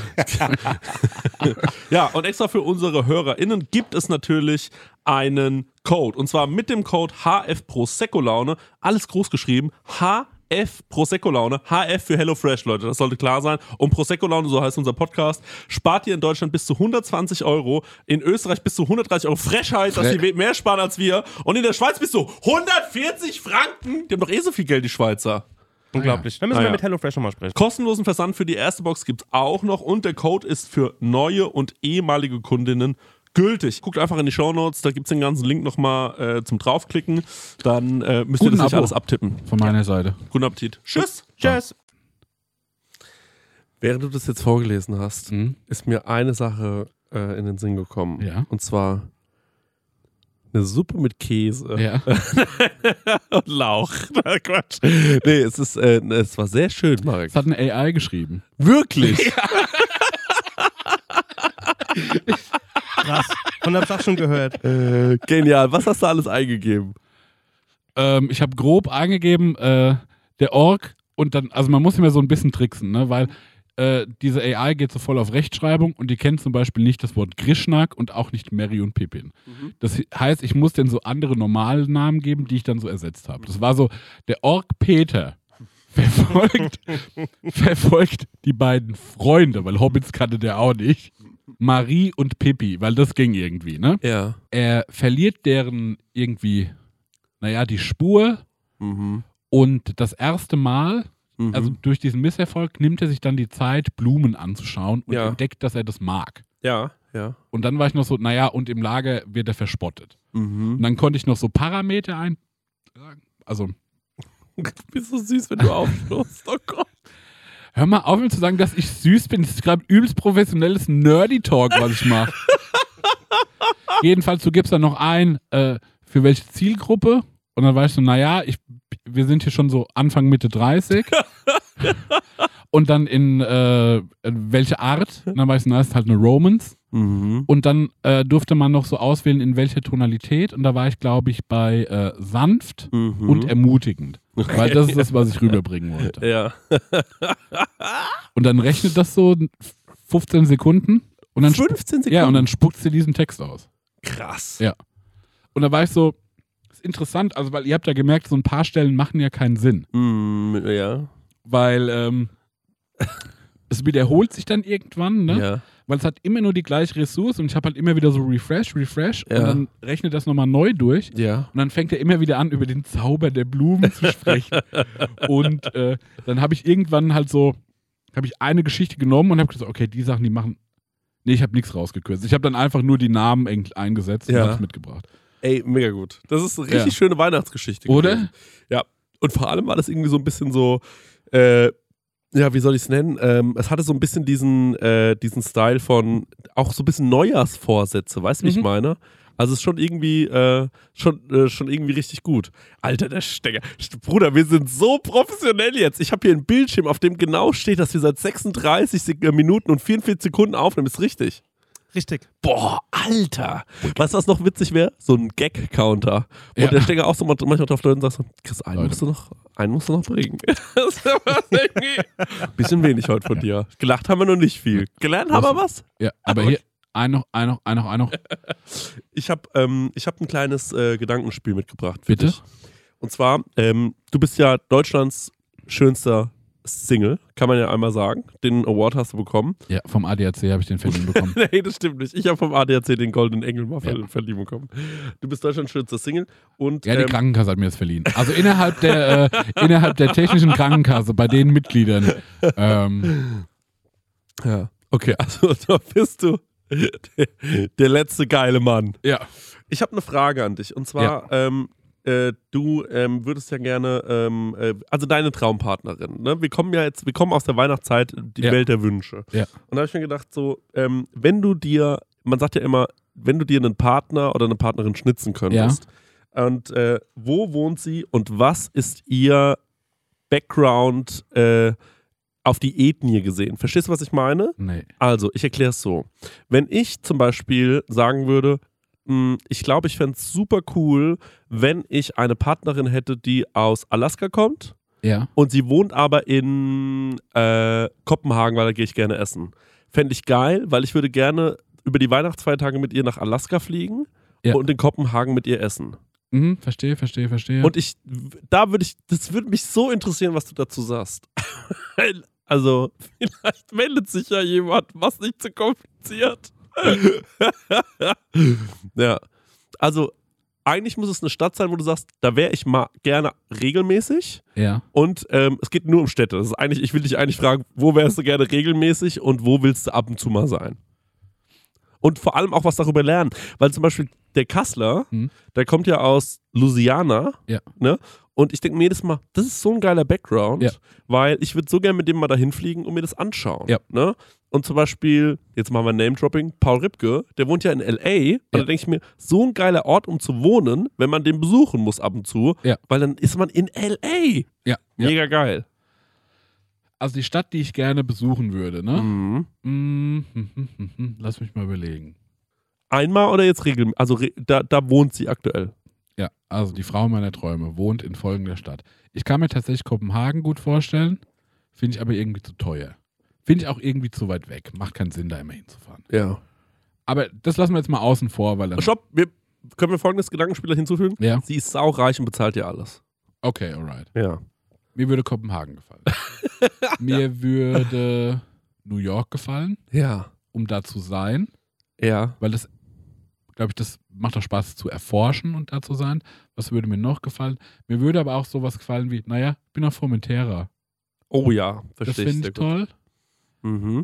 Ja, und extra für unsere HörerInnen gibt es natürlich einen Code. Und zwar mit dem Code HF Prosecco Laune. Alles groß geschrieben. HF Prosecco Laune. HF für HelloFresh, Leute. Das sollte klar sein. Und Prosecco Laune, so heißt unser Podcast, spart ihr in Deutschland bis zu 120 €. In Österreich bis zu 130 €. Frechheit, dass die mehr sparen als wir. Und in der Schweiz bis zu 140 Franken. Die haben doch eh so viel Geld, die Schweizer. Unglaublich. Dann müssen wir mit HelloFresh nochmal sprechen. Kostenlosen Versand für die erste Box gibt's auch noch und der Code ist für neue und ehemalige Kundinnen gültig. Guckt einfach in die Shownotes, da gibt's den ganzen Link nochmal zum draufklicken. Dann müsst ihr das nicht Abo alles abtippen. von meiner Seite. Guten Appetit. Tschüss. Tschüss. Während du das jetzt vorgelesen hast, ist mir eine Sache in den Sinn gekommen. Ja. Und zwar, Eine Suppe mit Käse. Ja. Und Lauch. Na, Quatsch. Nee, es war sehr schön, Marek. Das hat eine AI geschrieben. Wirklich? Krass. Und hab's auch schon gehört. Genial. Was hast du alles eingegeben? Ich habe grob eingegeben, der Ork und dann, also man muss immer so ein bisschen tricksen, ne, weil diese AI geht so voll auf Rechtschreibung und die kennt zum Beispiel nicht das Wort Grishnak und auch nicht Merry und Pippin. Das heißt, ich muss denen so andere normale Namen geben, die ich dann so ersetzt habe. Das war so, der Ork Peter verfolgt die beiden Freunde, weil Hobbits kannte der auch nicht, Marie und Pippi, weil das ging irgendwie, ne? Ja. Er verliert deren irgendwie, naja, die Spur und das erste Mal, also durch diesen Misserfolg, nimmt er sich dann die Zeit, Blumen anzuschauen und entdeckt, dass er das mag. Ja, ja. Und dann war ich noch so, naja, und im Lager wird er verspottet. Und dann konnte ich noch so Parameter eintragen. Also. Du bist so süß, wenn du aufschlossst. Oh Gott. Hör mal auf, mir zu sagen, dass ich süß bin. Das ist gerade übelst professionelles Nerdy-Talk, was ich mache. Jedenfalls, du gibst dann noch ein, für welche Zielgruppe. Und dann weißt du, naja, wir sind hier schon so Anfang, Mitte 30. Und dann in welche Art. Und dann weißt du, na, ist halt eine Romance. Und dann durfte man noch so auswählen, in welcher Tonalität. Und da war ich, glaube ich, bei sanft und ermutigend. Okay. Weil das ist das, was ich rüberbringen wollte. Ja. Und dann rechnet das so 15 Sekunden. Und dann 15 Sekunden? Ja, und dann spuckt sie diesen Text aus. Krass. Ja. Und da war ich so, das ist interessant, also weil ihr habt ja gemerkt, so ein paar Stellen machen ja keinen Sinn. Ja. Weil es wiederholt sich dann irgendwann, ne? Ja. Weil es hat immer nur die gleiche Ressource und ich habe halt immer wieder so Refresh und dann rechnet das nochmal neu durch und dann fängt er immer wieder an, über den Zauber der Blumen zu sprechen. Und dann habe ich irgendwann halt so, eine Geschichte genommen und habe gesagt, okay, die Sachen, die machen, nee, ich habe nichts rausgekürzt. Ich habe dann einfach nur die Namen eingesetzt und habe es mitgebracht. Ey, mega gut. Das ist eine richtig schöne Weihnachtsgeschichte. Oder? Gewesen. Ja. Und vor allem war das irgendwie so ein bisschen so, ja, wie soll ich es nennen? Es hatte so ein bisschen diesen Style von auch so ein bisschen Neujahrsvorsätze, weißt du, wie ich meine? Also es ist schon irgendwie, schon irgendwie richtig gut. Alter, der Stecker. Bruder, wir sind so professionell jetzt. Ich habe hier einen Bildschirm, auf dem genau steht, dass wir seit 36 Minuten und 44 Sekunden aufnehmen. Ist richtig. Richtig. Boah, Alter. Weißt du, was noch witzig wäre? So ein Gag-Counter. Und der Stecker auch so manchmal drauf Leute und sagt so, Chris, einen musst du noch bringen. Das war irgendwie bisschen wenig heute von dir. Gelacht haben wir noch nicht viel. Gelernt haben wir was? Ja, aber hier, ein noch. Ich hab ein kleines Gedankenspiel mitgebracht für Bitte? dich. Und zwar, du bist ja Deutschlands schönster Single, kann man ja einmal sagen. Den Award hast du bekommen. Ja, vom ADAC habe ich den verliehen bekommen. Nee, das stimmt nicht. Ich habe vom ADAC den Goldenen Engel mal verliehen bekommen. Du bist Deutschlands schönster Single. Und, ja, die Krankenkasse hat mir das verliehen. Also innerhalb der technischen Krankenkasse, bei den Mitgliedern. Ja, okay, also da bist du der letzte geile Mann. Ja. Ich habe eine Frage an dich. Und zwar, du würdest ja gerne, also deine Traumpartnerin, ne? Wir kommen aus der Weihnachtszeit, die Welt der Wünsche. Ja. Und da habe ich mir gedacht, so, wenn du dir, man sagt ja immer, wenn du dir einen Partner oder eine Partnerin schnitzen könntest, und wo wohnt sie und was ist ihr Background auf die Ethnie gesehen? Verstehst du, was ich meine? Nee. Also, ich erkläre es so. Wenn ich zum Beispiel sagen würde, ich glaube, ich fände es super cool, wenn ich eine Partnerin hätte, die aus Alaska kommt und sie wohnt aber in Kopenhagen, weil da gehe ich gerne essen. Fände ich geil, weil ich würde gerne über die Weihnachtsfeiertage mit ihr nach Alaska fliegen und in Kopenhagen mit ihr essen. Mhm, verstehe. Und das würde mich so interessieren, was du dazu sagst. Also, vielleicht meldet sich ja jemand, was nicht zu kompliziert. Ja, also eigentlich muss es eine Stadt sein, wo du sagst, da wäre ich mal gerne regelmäßig. Ja. Und es geht nur um Städte. Das ist eigentlich, ich will dich eigentlich fragen, wo wärst du gerne regelmäßig und wo willst du ab und zu mal sein? Und vor allem auch was darüber lernen. Weil zum Beispiel der Kassler, der kommt ja aus Louisiana. Ja. Ne? Und ich denke mir jedes Mal, das ist so ein geiler Background, weil ich würde so gerne mit dem mal dahin fliegen und mir das anschauen. Ja. Ne? Und zum Beispiel, jetzt machen wir Name-Dropping, Paul Ripke, der wohnt ja in L.A. Und da denke ich mir, so ein geiler Ort, um zu wohnen, wenn man den besuchen muss ab und zu, weil dann ist man in L.A. Ja. Mega geil. Also die Stadt, die ich gerne besuchen würde, ne? Lass mich mal überlegen. Einmal oder jetzt regelmäßig? Also da wohnt sie aktuell. Ja, also die Frau meiner Träume wohnt in folgender Stadt. Ich kann mir tatsächlich Kopenhagen gut vorstellen, finde ich aber irgendwie zu teuer. Finde ich auch irgendwie zu weit weg. Macht keinen Sinn, da immer hinzufahren. Ja. Aber das lassen wir jetzt mal außen vor, weil dann... Stopp, können wir folgendes Gedankenspiel hinzufügen? Ja. Sie ist saureich und bezahlt ja alles. Okay, alright. Ja. Mir würde Kopenhagen gefallen. Mir würde New York gefallen, um da zu sein. Ja. Weil das, glaube ich, das macht auch Spaß zu erforschen und da zu sein. Was würde mir noch gefallen? Mir würde aber auch sowas gefallen wie, naja, ich bin auf Formentera. Oh ja, verstehe ich. Das finde ich toll. Mhm.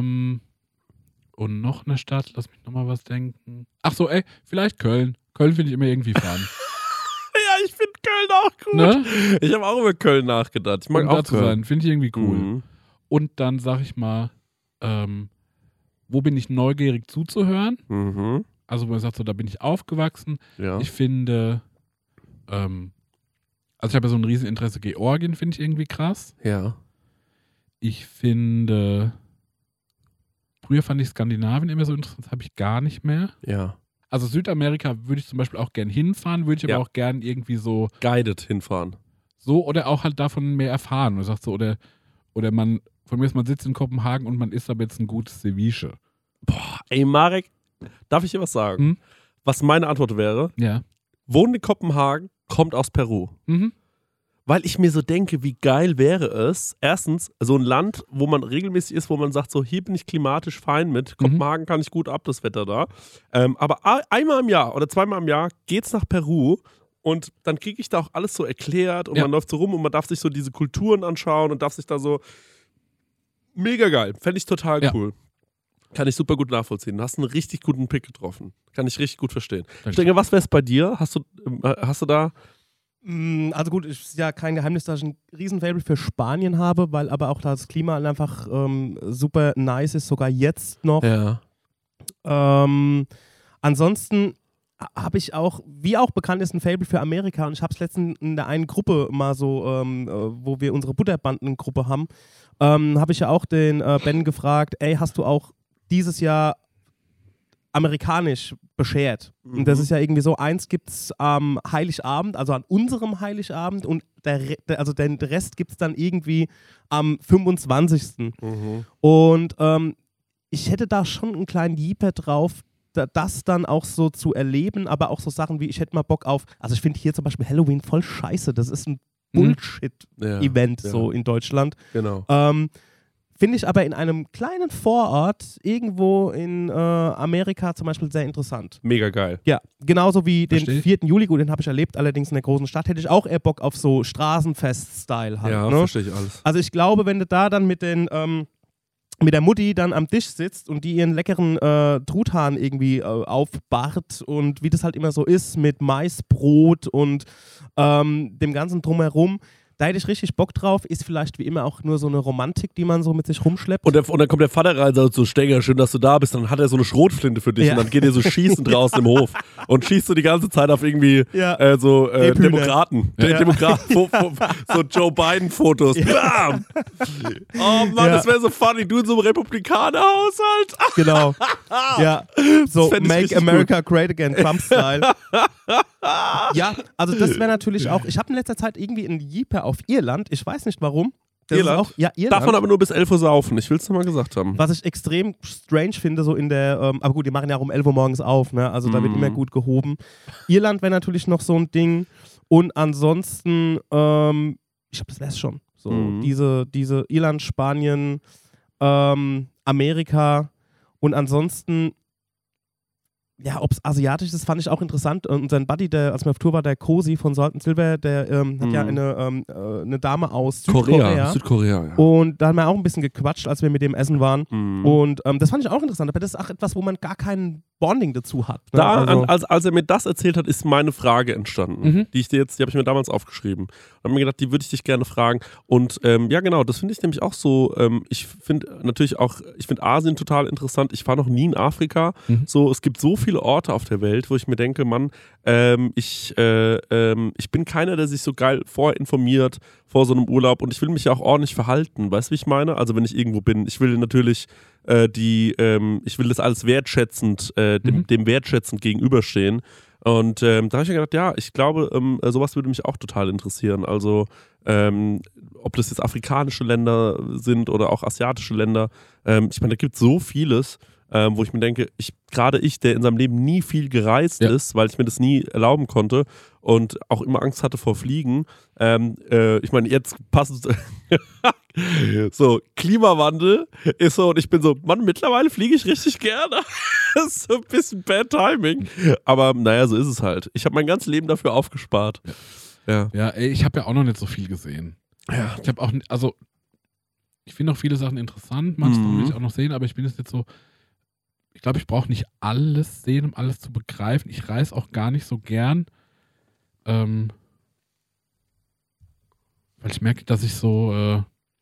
Und noch eine Stadt, lass mich nochmal was denken. Ach so, vielleicht Köln. Köln finde ich immer irgendwie fun. Ja, ich finde Köln auch gut. Ne? Ich habe auch über Köln nachgedacht. Ich mag um auch da zu Köln. sein, finde ich irgendwie cool. Mhm. Und dann sag ich mal, wo bin ich neugierig zuzuhören? Mhm. Also wo man sagt, so, da bin ich aufgewachsen. Ja. Ich finde, also ich habe ja so ein Rieseninteresse, Georgien finde ich irgendwie krass. Ja. Ich finde, früher fand ich Skandinavien immer so interessant, das habe ich gar nicht mehr. Ja. Also Südamerika würde ich zum Beispiel auch gern hinfahren, würde ich aber auch gern irgendwie so Guided hinfahren. so oder auch halt davon mehr erfahren. Man sagt so, oder man, von mir ist, man sitzt in Kopenhagen und man isst aber jetzt ein gutes Ceviche. Boah, ey Marek, darf ich dir was sagen? Hm? Was meine Antwort wäre, Ja. wohnt in Kopenhagen, kommt aus Peru. Mhm. Weil ich mir so denke, wie geil wäre es, erstens, so ein Land, wo man regelmäßig ist, wo man sagt, so hier bin ich klimatisch fein mit, Kopenhagen kann ich gut ab, das Wetter da. Aber einmal im Jahr oder zweimal im Jahr geht's nach Peru und dann kriege ich da auch alles so erklärt und man läuft so rum und man darf sich so diese Kulturen anschauen und darf sich da so, mega geil, fände ich total cool. Kann ich super gut nachvollziehen. Du hast einen richtig guten Pick getroffen. Kann ich richtig gut verstehen. Danke. Ich denke, was wäre es bei dir? Hast du da... Also gut, es ist ja kein Geheimnis, dass ich ein Riesen-Favourite für Spanien habe, weil aber auch das Klima einfach super nice ist, sogar jetzt noch. Ja. Ansonsten habe ich auch, wie auch bekannt ist, ein Favourite für Amerika und ich habe es letztens in der einen Gruppe mal so, wo wir unsere Butterbandengruppe haben, habe ich ja auch den Ben gefragt, hast du auch dieses Jahr amerikanisch beschert. Und das ist ja irgendwie so, eins gibt es am Heiligabend, also an unserem Heiligabend und den Rest gibt es dann irgendwie am 25. Und ich hätte da schon einen kleinen Jeeper drauf, das dann auch so zu erleben, aber auch so Sachen wie, ich hätte mal Bock auf, also ich finde hier zum Beispiel Halloween voll scheiße, das ist ein Bullshit-Event so in Deutschland. Genau. Finde ich aber in einem kleinen Vorort irgendwo in Amerika zum Beispiel sehr interessant. Mega geil. Ja, genauso wie den Versteh. 4. Juli, gut, den habe ich erlebt, allerdings in der großen Stadt, hätte ich auch eher Bock auf so Straßenfest-Style halt. Ja, ne? verstehe ich alles. Also ich glaube, wenn du da dann mit der Mutti dann am Tisch sitzt und die ihren leckeren Truthahn irgendwie aufbart und wie das halt immer so ist mit Maisbrot und dem ganzen Drumherum, da hätte ich richtig Bock drauf, ist vielleicht wie immer auch nur so eine Romantik, die man so mit sich rumschleppt. Und dann kommt der Vater rein und sagt so, Stenger, schön, dass du da bist. Dann hat er so eine Schrotflinte für dich und dann geht er so schießen draußen im Hof und schießt so die ganze Zeit auf irgendwie Demokraten. Ja. Demokraten, so Joe Biden-Fotos. Bam! Oh Mann, das wäre so funny. Du in so einem Republikaner-Haushalt. Genau. Ja, so fänd ich Make richtig America Great Again, Trump-Style. Ja, also das wäre natürlich auch, ich habe in letzter Zeit irgendwie einen Jeeper auf Irland, ich weiß nicht warum. Das Irland? Ist auch, ja, Irland. Davon aber nur bis 11 Uhr saufen. Ich will es nochmal gesagt haben. Was ich extrem strange finde, so in der, aber gut, die machen ja auch um 11 Uhr morgens auf, ne? Also da wird immer gut gehoben. Irland wäre natürlich noch so ein Ding. Und ansonsten, ich glaube, das wäre es schon. So, diese Irland, Spanien, Amerika und ansonsten, ja, ob es asiatisch ist, fand ich auch interessant. Und sein Buddy, der, als wir auf Tour war, der Cosi von Salt & Silver, der hat ja eine Dame aus Südkorea. Südkorea, ja. Und da haben wir auch ein bisschen gequatscht, als wir mit dem essen waren. Und das fand ich auch interessant. Aber das ist auch etwas, wo man gar keinen Bonding dazu hat. Ne? Als er mir das erzählt hat, ist meine Frage entstanden, die habe ich mir damals aufgeschrieben. Und habe mir gedacht, die würde ich dich gerne fragen. Und ja, genau, das finde ich nämlich auch so. Ich finde natürlich auch, Asien total interessant. Ich war noch nie in Afrika. So, es gibt so viele Orte auf der Welt, wo ich mir denke, Mann, ich bin keiner, der sich so geil vorinformiert vor so einem Urlaub, und ich will mich ja auch ordentlich verhalten. Weißt du, wie ich meine? Also wenn ich irgendwo bin, ich will natürlich ich will das alles wertschätzend, dem wertschätzend gegenüberstehen. Und da habe ich mir gedacht, ja, ich glaube, sowas würde mich auch total interessieren. Also ob das jetzt afrikanische Länder sind oder auch asiatische Länder. Ich meine, da gibt es so vieles, wo ich mir denke, gerade ich, der in seinem Leben nie viel gereist ist, weil ich mir das nie erlauben konnte und auch immer Angst hatte vor Fliegen. Ich meine, jetzt passt so, Klimawandel ist so, und ich bin so, Mann, mittlerweile fliege ich richtig gerne. Das ist so ein bisschen Bad Timing. Aber naja, so ist es halt. Ich habe mein ganzes Leben dafür aufgespart. Ja, ey, ich habe ja auch noch nicht so viel gesehen. Ja. Ich habe auch, also, ich finde auch viele Sachen interessant, manches will ich auch noch sehen, aber ich bin jetzt nicht so, ich glaube, ich brauche nicht alles sehen, um alles zu begreifen. Ich reise auch gar nicht so gern, weil ich merke, dass ich so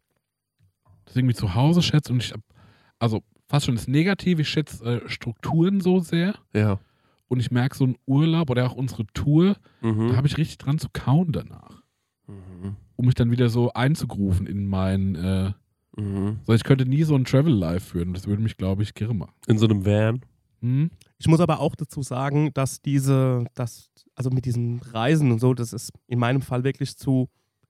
das irgendwie zu Hause schätze, und ich habe, also fast schon das Negative, ich schätze Strukturen so sehr. Ja. Und ich merke, so ein Urlaub oder auch unsere Tour, da habe ich richtig dran zu kauen danach. Um mich dann wieder so einzugrufen in mein so, ich könnte nie so ein Travel-Life führen. Das würde mich, glaube ich, kirre machen. In so einem Van? Ich muss aber auch dazu sagen, dass also mit diesen Reisen und so, das ist in meinem Fall wirklich zu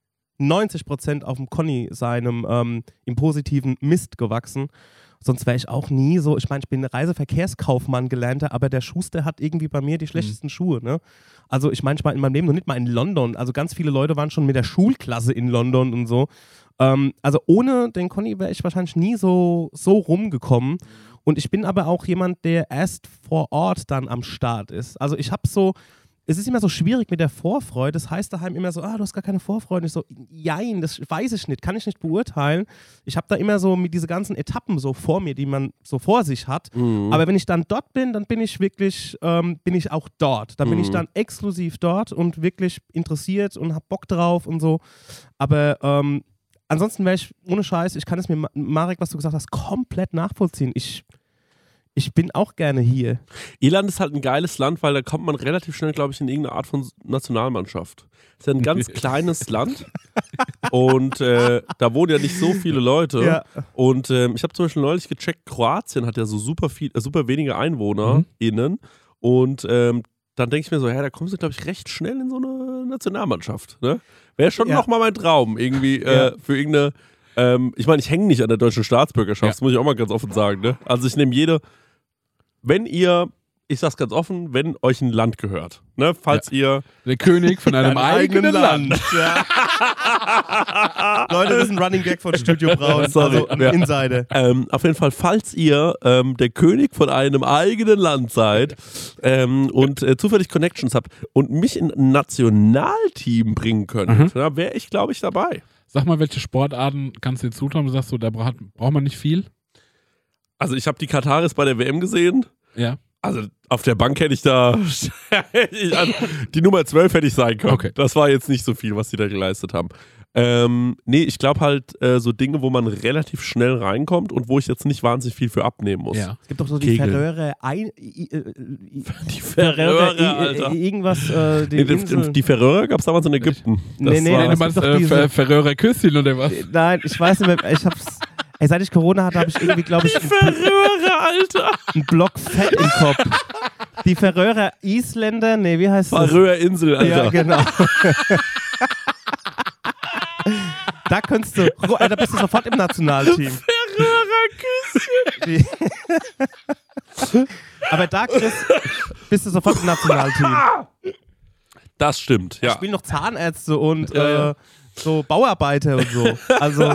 90% auf dem Conny seinem im positiven Mist gewachsen. Sonst wäre ich auch nie so, ich meine, ich bin Reiseverkehrskaufmann gelernter, aber der Schuster hat irgendwie bei mir die schlechtesten Schuhe. Ne? Also ich meine, ich war in meinem Leben noch nicht mal in London. Also ganz viele Leute waren schon mit der Schulklasse in London und so. Also ohne den Conny wäre ich wahrscheinlich nie so rumgekommen. Und ich bin aber auch jemand, der erst vor Ort dann am Start ist. Also ich habe so, es ist immer so schwierig mit der Vorfreude. Das heißt daheim immer so, du hast gar keine Vorfreude. Und ich so, jein, das weiß ich nicht, kann ich nicht beurteilen. Ich habe da immer so mit diese ganzen Etappen so vor mir, die man so vor sich hat. Aber wenn ich dann dort bin, dann bin ich wirklich, bin ich auch dort. Dann bin ich dann exklusiv dort und wirklich interessiert und hab Bock drauf und so. Aber ansonsten wäre ich, ohne Scheiß, ich kann es mir, Marek, was du gesagt hast, komplett nachvollziehen. Ich bin auch gerne hier. Irland ist halt ein geiles Land, weil da kommt man relativ schnell, glaube ich, in irgendeine Art von Nationalmannschaft. Es ist ja ein ganz kleines Land und da wohnen ja nicht so viele Leute. Ja. Und ich habe zum Beispiel neulich gecheckt, Kroatien hat ja so super wenige EinwohnerInnen. Und dann denke ich mir so, da kommst du, glaube ich, recht schnell in so eine Nationalmannschaft. Ne? Wäre schon nochmal mein Traum, irgendwie für irgendeine. Ich meine, ich hänge nicht an der deutschen Staatsbürgerschaft, das muss ich auch mal ganz offen sagen. Ne? Also ich nehme wenn ihr, ich sag's ganz offen, wenn euch ein Land gehört, ne? Falls ihr... Der König von einem eigenen Land. Ja. Leute, das ist ein Running Gag von Studio Braun, also am Insider. Auf jeden Fall, falls ihr der König von einem eigenen Land seid und zufällig Connections habt und mich in ein Nationalteam bringen könnt, wäre ich, glaube ich, dabei. Sag mal, welche Sportarten kannst du dir zutrauen? Du sagst so, da braucht man nicht viel? Also ich habe die Kataris bei der WM gesehen. Ja. Also auf der Bank hätte ich da, die Nummer 12 hätte ich sein können. Okay. Das war jetzt nicht so viel, was die da geleistet haben. Nee, ich glaube halt so Dinge, wo man relativ schnell reinkommt und wo ich jetzt nicht wahnsinnig viel für abnehmen muss. Ja. Es gibt doch so die Färöer die Färöer, Alter. Irgendwas. Die Färöer gab es damals in Ägypten. Du meinst Färöer Küsschen oder was? Nein, ich weiß nicht mehr. Ich hab's. Ey, seit ich Corona hatte, habe ich irgendwie, glaube ich, die Färöer, Alter! Einen Block Fett im Kopf. Die Färöer Isländer, nee, wie heißt das? Färöer Insel, Alter. Ja, genau. Da könntest du, da bist du sofort im Nationalteam. Färöer Küsschen. Aber da, Chris, bist du sofort im Nationalteam. Das stimmt, ja. Ich spiele noch Zahnärzte und so Bauarbeiter und so. Also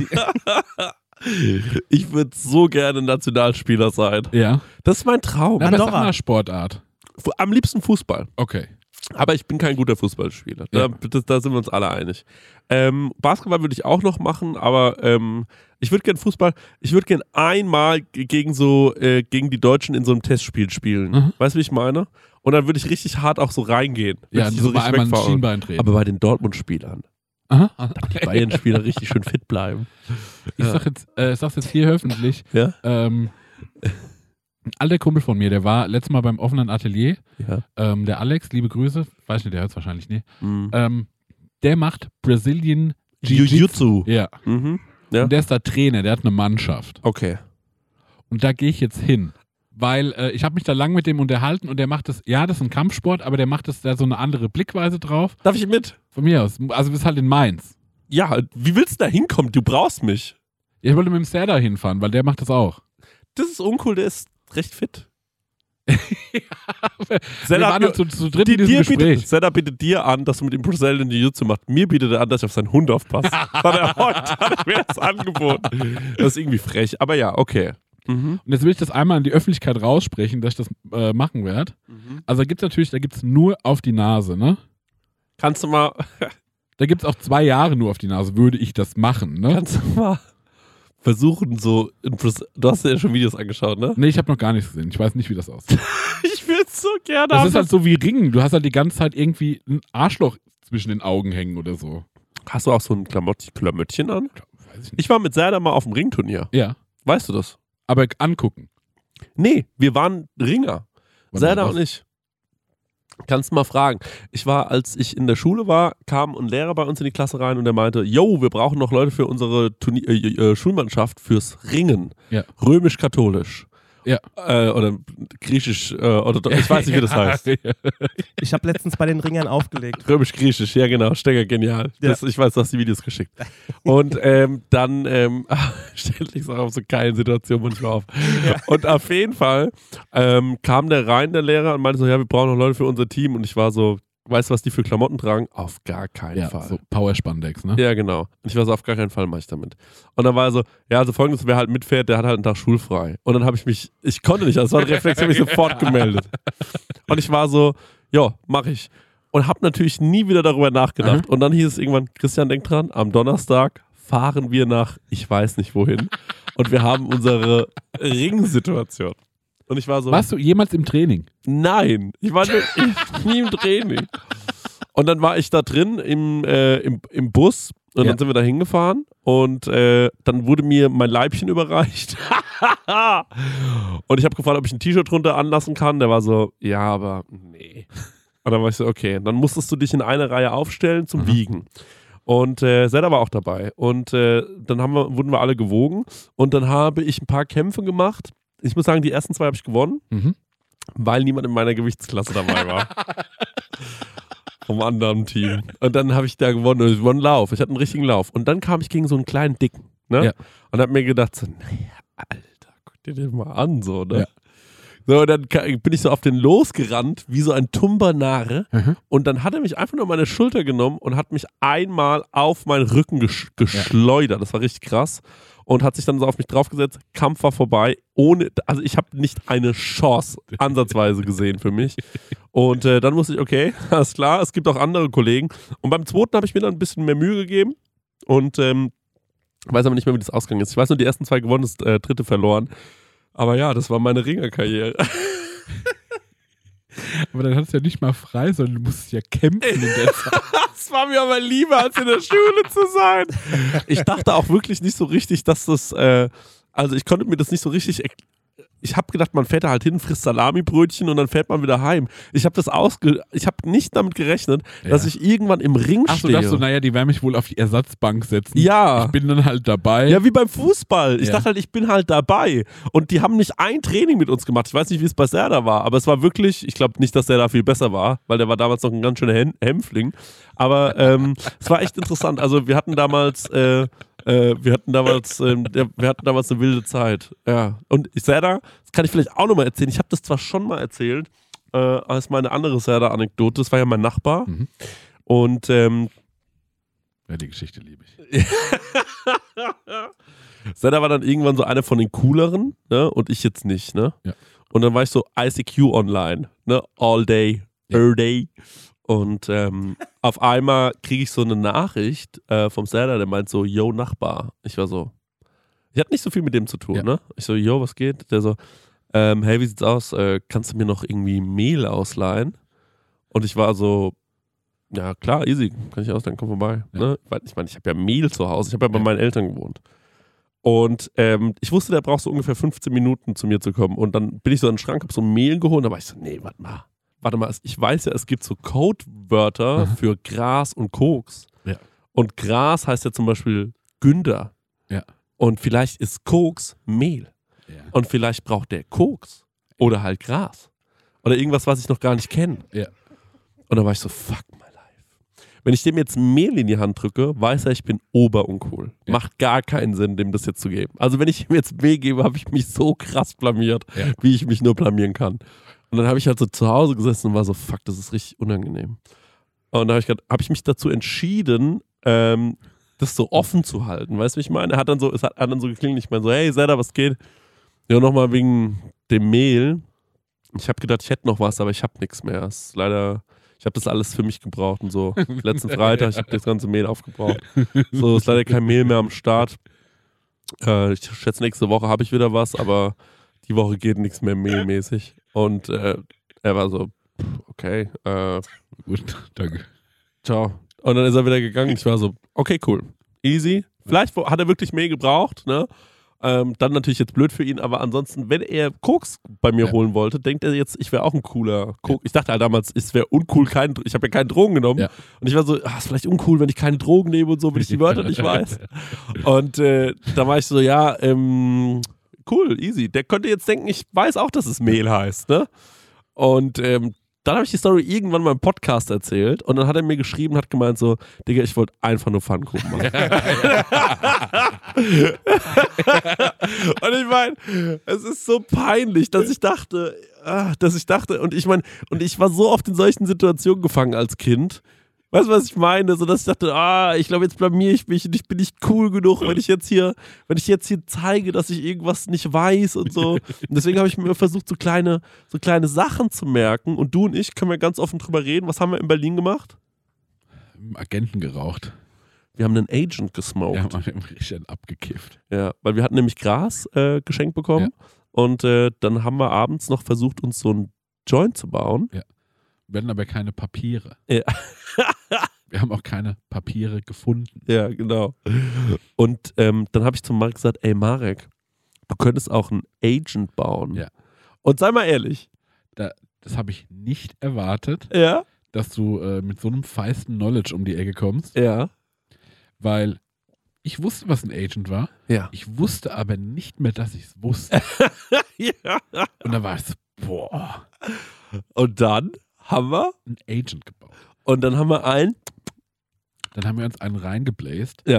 ich würde so gerne Nationalspieler sein. Ja. Das ist mein Traum. Aber sag mal Sportart. Am liebsten Fußball. Okay. Aber ich bin kein guter Fußballspieler. Ja. Da sind wir uns alle einig. Basketball würde ich auch noch machen, aber ich würde gern einmal gegen die Deutschen in so einem Testspiel spielen. Mhm. Weißt du, wie ich meine? Und dann würde ich richtig hart auch so reingehen. Ja, Würde ich so bei einmal ein wegfahren. Schienbein treten. Aber bei den Dortmund-Spielern, Aha. die Bayern-Spieler richtig schön fit bleiben. Ich sag's jetzt hier öffentlich. Ja? Ein alter Kumpel von mir, der war letztes Mal beim offenen Atelier. Ja. Der Alex, liebe Grüße. Weiß nicht, der hört es wahrscheinlich nie. Mhm. Der macht Brazilian Jiu-Jitsu. Jiu-Jitsu. Ja. Mhm. Ja. Und der ist da Trainer, der hat eine Mannschaft. Okay. Und da gehe ich jetzt hin. Weil ich habe mich da lang mit dem unterhalten und der macht das, ja, das ist ein Kampfsport, aber der macht das da so eine andere Blickweise drauf. Darf ich mit? Von mir aus. Also du bist halt in Mainz. Ja, wie willst du da hinkommen? Du brauchst mich. Ich wollte mit dem Serda hinfahren, weil der macht das auch. Das ist uncool, der ist recht fit. Wir waren ja zu dritt in diesem Gespräch. Senna bietet dir an, dass du mit dem Brazilian Jiu-Jitsu machst. Mir bietet er an, dass ich auf seinen Hund aufpasse. Hat er mir das angeboten. Das ist irgendwie frech, aber ja, okay. Mhm. Und jetzt will ich das einmal in die Öffentlichkeit raussprechen, dass ich das machen werde. Mhm. Also da gibt's nur auf die Nase, ne? Kannst du mal Da gibt's auch 2 Jahre nur auf die Nase, würde ich das machen, ne? versuchen, so. Du hast dir ja schon Videos angeschaut, ne? Nee, ich habe noch gar nichts gesehen. Ich weiß nicht, wie das aussieht. Ich will es so gerne Das haben. ist halt so wie Ringen. Du hast halt die ganze Zeit irgendwie ein Arschloch zwischen den Augen hängen oder so. Hast du auch so ein Klamöttchen an? Weiß ich nicht. Ich war mit Serda mal auf dem Ringturnier. Ja, Weißt du das? aber angucken. Nee, wir waren Ringer. Wann Serda war das? und ich. Kannst du mal fragen. Als ich in der Schule war, kam ein Lehrer bei uns in die Klasse rein und der meinte, yo, wir brauchen noch Leute für unsere Schulmannschaft fürs Ringen. Ja. Römisch-katholisch. Ja. Oder griechisch, oder ich weiß nicht, wie das heißt. Ich habe letztens bei den Ringern aufgelegt. Römisch-griechisch, ja genau, Stenger, genial. Ja. Ich weiß, du hast die Videos geschickt. Und dann stelle ich es auch auf so geilen Situationen manchmal auf. Ja. Und auf jeden Fall kam der rein, der Lehrer, und meinte so, ja, wir brauchen noch Leute für unser Team. Und ich war so, weißt du, was die für Klamotten tragen? Auf gar keinen Ja, Fall. so Power-Spandex, ne? Ja, genau. Und ich war so, auf gar keinen Fall mache ich damit. Und dann war er so, ja, also folgendes, wer halt mitfährt, der hat halt einen Tag schulfrei. Und dann habe ich konnte nicht, das war ein Reflex, ich habe mich sofort gemeldet. Und ich war so, ja, mache ich. Und habe natürlich nie wieder darüber nachgedacht. Und dann hieß es irgendwann, Christian, denk dran, am Donnerstag fahren wir nach, ich weiß nicht wohin. Und wir haben unsere Ringsituation. Und ich war so, Warst du jemals im Training? nein, ich war nie im Training. Und dann war ich da drin im Bus und Ja. dann sind wir da hingefahren und dann wurde mir mein Leibchen überreicht. Und ich habe gefragt, ob ich ein T-Shirt drunter anlassen kann. Der war so, ja, aber nee. Und dann war ich so, okay. Dann musstest du dich in eine Reihe aufstellen zum Wiegen. Und Zelda war auch dabei. Und dann wurden wir alle gewogen und dann habe ich ein paar Kämpfe gemacht. Ich muss sagen, die ersten 2 habe ich gewonnen, weil niemand in meiner Gewichtsklasse dabei war. Vom anderen Team. Und dann habe ich da gewonnen. Und es war ein Lauf. Ich hatte einen richtigen Lauf. Und dann kam ich gegen so einen kleinen Dicken. Ne? Ja. Und habe mir gedacht, so, naja, Alter, guck dir den mal an. So, ne? Ja. So, und dann bin ich so auf den losgerannt, wie so ein Tumbernare. Und dann hat er mich einfach nur meine Schulter genommen und hat mich einmal auf meinen Rücken geschleudert. Das war richtig krass. Und hat sich dann so auf mich draufgesetzt. Kampf war vorbei. Also ich habe nicht eine Chance ansatzweise gesehen für mich. Und dann musste ich, okay, alles klar, es gibt auch andere Kollegen. Und beim 2. habe ich mir dann ein bisschen mehr Mühe gegeben. Und weiß aber nicht mehr, wie das ausgegangen ist. Ich weiß nur, die ersten 2 gewonnen, das 3. verloren. Aber ja, das war meine Ringerkarriere. Aber dann hattest du ja nicht mal frei, sondern du musstest ja kämpfen in der Zeit. Das war mir aber lieber, als in der Schule zu sein. Ich dachte auch wirklich nicht so richtig, dass das, also ich konnte mir das nicht so richtig, ich habe gedacht, man fährt da halt hin, frisst Salamibrötchen und dann fährt man wieder heim. Ich habe nicht damit gerechnet, dass ich irgendwann im Ring Ach so, stehe. dachtest du, naja, die werden mich wohl auf die Ersatzbank setzen. Ja. Ich bin dann halt dabei. Ja, wie beim Fußball. Ich Ja. dachte halt, ich bin halt dabei. Und die haben nicht ein Training mit uns gemacht. Ich weiß nicht, wie es bei Serda war, aber es war wirklich, ich glaube nicht, dass der da viel besser war, weil der war damals noch ein ganz schöner Hämpfling. Aber es war echt interessant. Also wir hatten damals eine wilde Zeit. Ja. Und Serda, das kann ich vielleicht auch nochmal erzählen. Ich habe das zwar schon mal erzählt, als meine andere Serda-Anekdote. Das war ja mein Nachbar. Und Ja, die Geschichte liebe ich. Serda war dann irgendwann so einer von den cooleren, ne? Und ich jetzt nicht, ne? Ja. Und dann war ich so ICQ online, ne? All day, Ja. every day. Und auf einmal kriege ich so eine Nachricht vom Serdar, der meint so, yo, Nachbar. Ich war so, ich hatte nicht so viel mit dem zu tun, ne? Ich so, yo, was geht? Der so, hey, wie sieht's aus? Kannst du mir noch irgendwie Mehl ausleihen? Und ich war so, ja klar, easy, kann ich ausleihen, komm vorbei. Ja. Ne? Ich meine, ich habe ja Mehl zu Hause, ich habe ja bei meinen Eltern gewohnt. Und ich wusste, der braucht so ungefähr 15 Minuten zu mir zu kommen. Und dann bin ich so an den Schrank, hab so Mehl geholt, da war ich so, nee, warte mal, ich weiß ja, es gibt so Codewörter für Gras und Koks. Ja. Und Gras heißt ja zum Beispiel Günder. Ja. Und vielleicht ist Koks Mehl. Ja. Und vielleicht braucht der Koks. Oder halt Gras. Oder irgendwas, was ich noch gar nicht kenne. Ja. Und dann war ich so, fuck my life. Wenn ich dem jetzt Mehl in die Hand drücke, weiß er, ich bin oberuncool. Ja. Macht gar keinen Sinn, dem das jetzt zu geben. Also wenn ich ihm jetzt Mehl gebe, habe ich mich so krass blamiert, wie ich mich nur blamieren kann. Und dann habe ich halt so zu Hause gesessen und war so, fuck, das ist richtig unangenehm. Und dann habe ich mich dazu entschieden, das so offen zu halten. Weißt du, wie ich meine? Es hat dann so geklingelt. Ich meine so, hey, Serdar, was geht? Ja, nochmal wegen dem Mehl. Ich habe gedacht, ich hätte noch was, aber ich habe nichts mehr. Es ist leider, ich habe das alles für mich gebraucht und so. Letzten Freitag, ich habe das ganze Mehl aufgebraucht. So, ist leider kein Mehl mehr am Start. Ich schätze, nächste Woche habe ich wieder was, aber die Woche geht nichts mehr mehlmäßig. Und er war so, okay, Gut, danke. ciao. Und dann ist er wieder gegangen. Ich war so, okay, cool, easy. Vielleicht hat er wirklich Mehl gebraucht, ne? Dann natürlich jetzt blöd für ihn, aber ansonsten, wenn er Koks bei mir holen wollte, denkt er jetzt, ich wäre auch ein cooler Koks. Ich dachte halt damals, es wäre uncool, ich habe ja keine Drogen genommen. Ja. Und ich war so, ist vielleicht uncool, wenn ich keine Drogen nehme und so, wenn ich die Wörter nicht weiß. Und da war ich so, ja, cool, easy. Der könnte jetzt denken, ich weiß auch, dass es Mehl heißt, ne? Und dann habe ich die Story irgendwann mal im Podcast erzählt und dann hat er mir geschrieben, hat gemeint so, Digga, ich wollte einfach nur Pfannkuchen machen. Und ich meine, es ist so peinlich, dass ich dachte, und ich meine, und ich war so oft in solchen Situationen gefangen als Kind. Weißt du, was ich meine? So, dass ich dachte, ich glaube, jetzt blamier ich mich und ich bin nicht cool genug, wenn ich jetzt hier zeige, dass ich irgendwas nicht weiß und so. Und deswegen habe ich mir versucht, so kleine Sachen zu merken. Und du und ich können wir ganz offen drüber reden. Was haben wir in Berlin gemacht? Agenten geraucht. Wir haben einen Agent gesmoked. Ja, wir haben richtig abgekifft. Ja, weil wir hatten nämlich Gras geschenkt bekommen. Ja. Und dann haben wir abends noch versucht, uns so einen Joint zu bauen. Ja. Wir hatten aber keine Papiere. Ja. Wir haben auch keine Papiere gefunden. Ja, genau. Und dann habe ich zum Marek gesagt, ey Marek, du könntest auch einen Agent bauen. Ja. Und sei mal ehrlich. Das habe ich nicht erwartet, ja? Dass du mit so einem feisten Knowledge um die Ecke kommst. Ja. Weil ich wusste, was ein Agent war. Ja. Ich wusste aber nicht mehr, dass ich es wusste. Ja. Und da war ich so, boah. Und dann haben wir einen Agent gebaut. Und dann haben wir Dann haben wir uns einen reingebläst. Ja.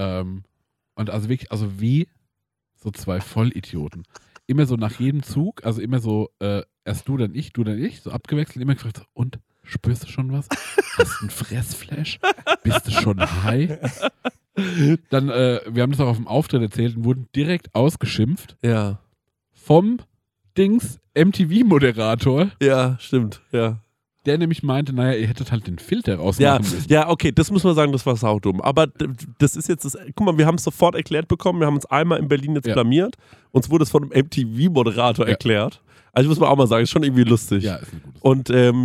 Und also wirklich, wie so zwei Vollidioten. Immer so nach jedem Zug, also immer so, erst du, dann ich, so abgewechselt, immer gefragt, und, spürst du schon was? Hast du einen Fressflash? Bist du schon high? Dann, wir haben das auch auf dem Auftritt erzählt und wurden direkt ausgeschimpft. Ja. Vom MTV-Moderator. Ja, stimmt, ja. Der nämlich meinte, naja, ihr hättet halt den Filter rausmachen müssen. Ja, okay, das muss man sagen, das war saudumm. Aber das ist jetzt guck mal, wir haben es sofort erklärt bekommen, wir haben uns einmal in Berlin jetzt blamiert, uns wurde es von einem MTV-Moderator erklärt. Also muss man auch mal sagen, ist schon irgendwie lustig. Ja, ist ein gutes. Und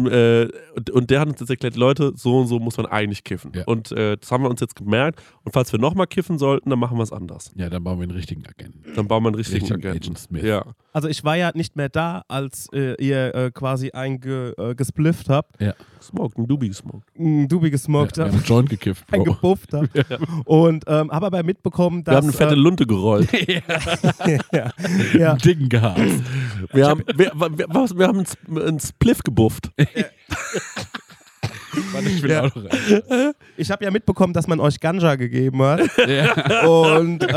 der hat uns jetzt erklärt, Leute, so und so muss man eigentlich kiffen. Ja. Und das haben wir uns jetzt gemerkt. Und falls wir nochmal kiffen sollten, dann machen wir es anders. Ja, dann bauen wir einen richtigen Agenten. Dann bauen wir einen richtigen Agenten. Agent Smith. Ja. Also ich war ja nicht mehr da, als ihr quasi gesplifft habt. Ja. Smoked, ein Dubi gesmoked. Ein Dubi gesmoked Wir habt. haben einen Joint gekifft, Bro. Gebufft habt. Und habe aber mitbekommen, dass... Wir haben eine fette Lunte gerollt. ja. Einen dicken gehabt. Wir haben einen Spliff gebufft. Ich habe ja mitbekommen, dass man euch Ganja gegeben hat. Ja. Und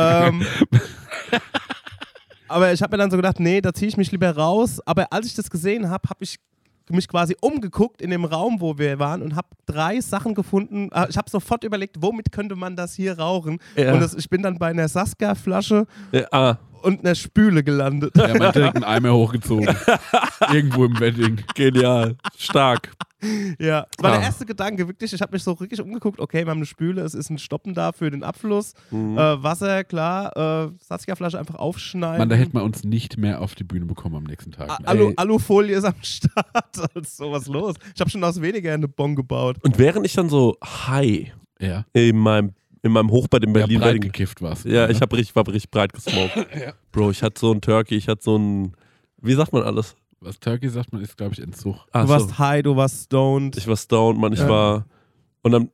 aber ich habe mir dann so gedacht, nee, da ziehe ich mich lieber raus. Aber als ich das gesehen habe, habe ich mich quasi umgeguckt in dem Raum, wo wir waren und habe 3 Sachen gefunden. Ich habe sofort überlegt, womit könnte man das hier rauchen? Ja. Und ich bin dann bei einer Saskia-Flasche und einer Spüle gelandet. Ja, man hat direkt einen Eimer hochgezogen. Irgendwo im Wedding. Genial. Stark. Ja, das war der erste Gedanke, wirklich. Ich habe mich so richtig umgeguckt. Okay, wir haben eine Spüle, es ist ein Stoppen da für den Abfluss. Wasser, klar. Saskia-Flasche einfach aufschneiden. Mann, da hätten wir uns nicht mehr auf die Bühne bekommen am nächsten Tag. Alufolie ist am Start. Also sowas los. Ich habe schon aus weniger eine Bon gebaut. Und während ich dann so high in meinem Hochbett in Berlin breit gekifft warst. Ja, ich war richtig breit gesmoked. Ja. Bro, ich hatte so einen Turkey, ich hatte so einen, wie sagt man alles? Was Turkey sagt man, ist, glaube ich, Entzug. Du warst high, du warst stoned. Ich war stoned, Mann, ich war und dann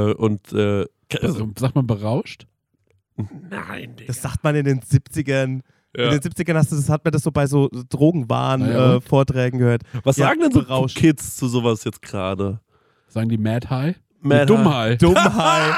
Sagt man berauscht? Nein, Digga. Das sagt man in den 70ern. Ja. In den 70ern hat man das so bei so Drogenwahn-Vorträgen gehört. Was sagen denn so berauscht. Kids zu sowas jetzt gerade? Sagen die Mad High? Mad Dummhigh. Dummheit.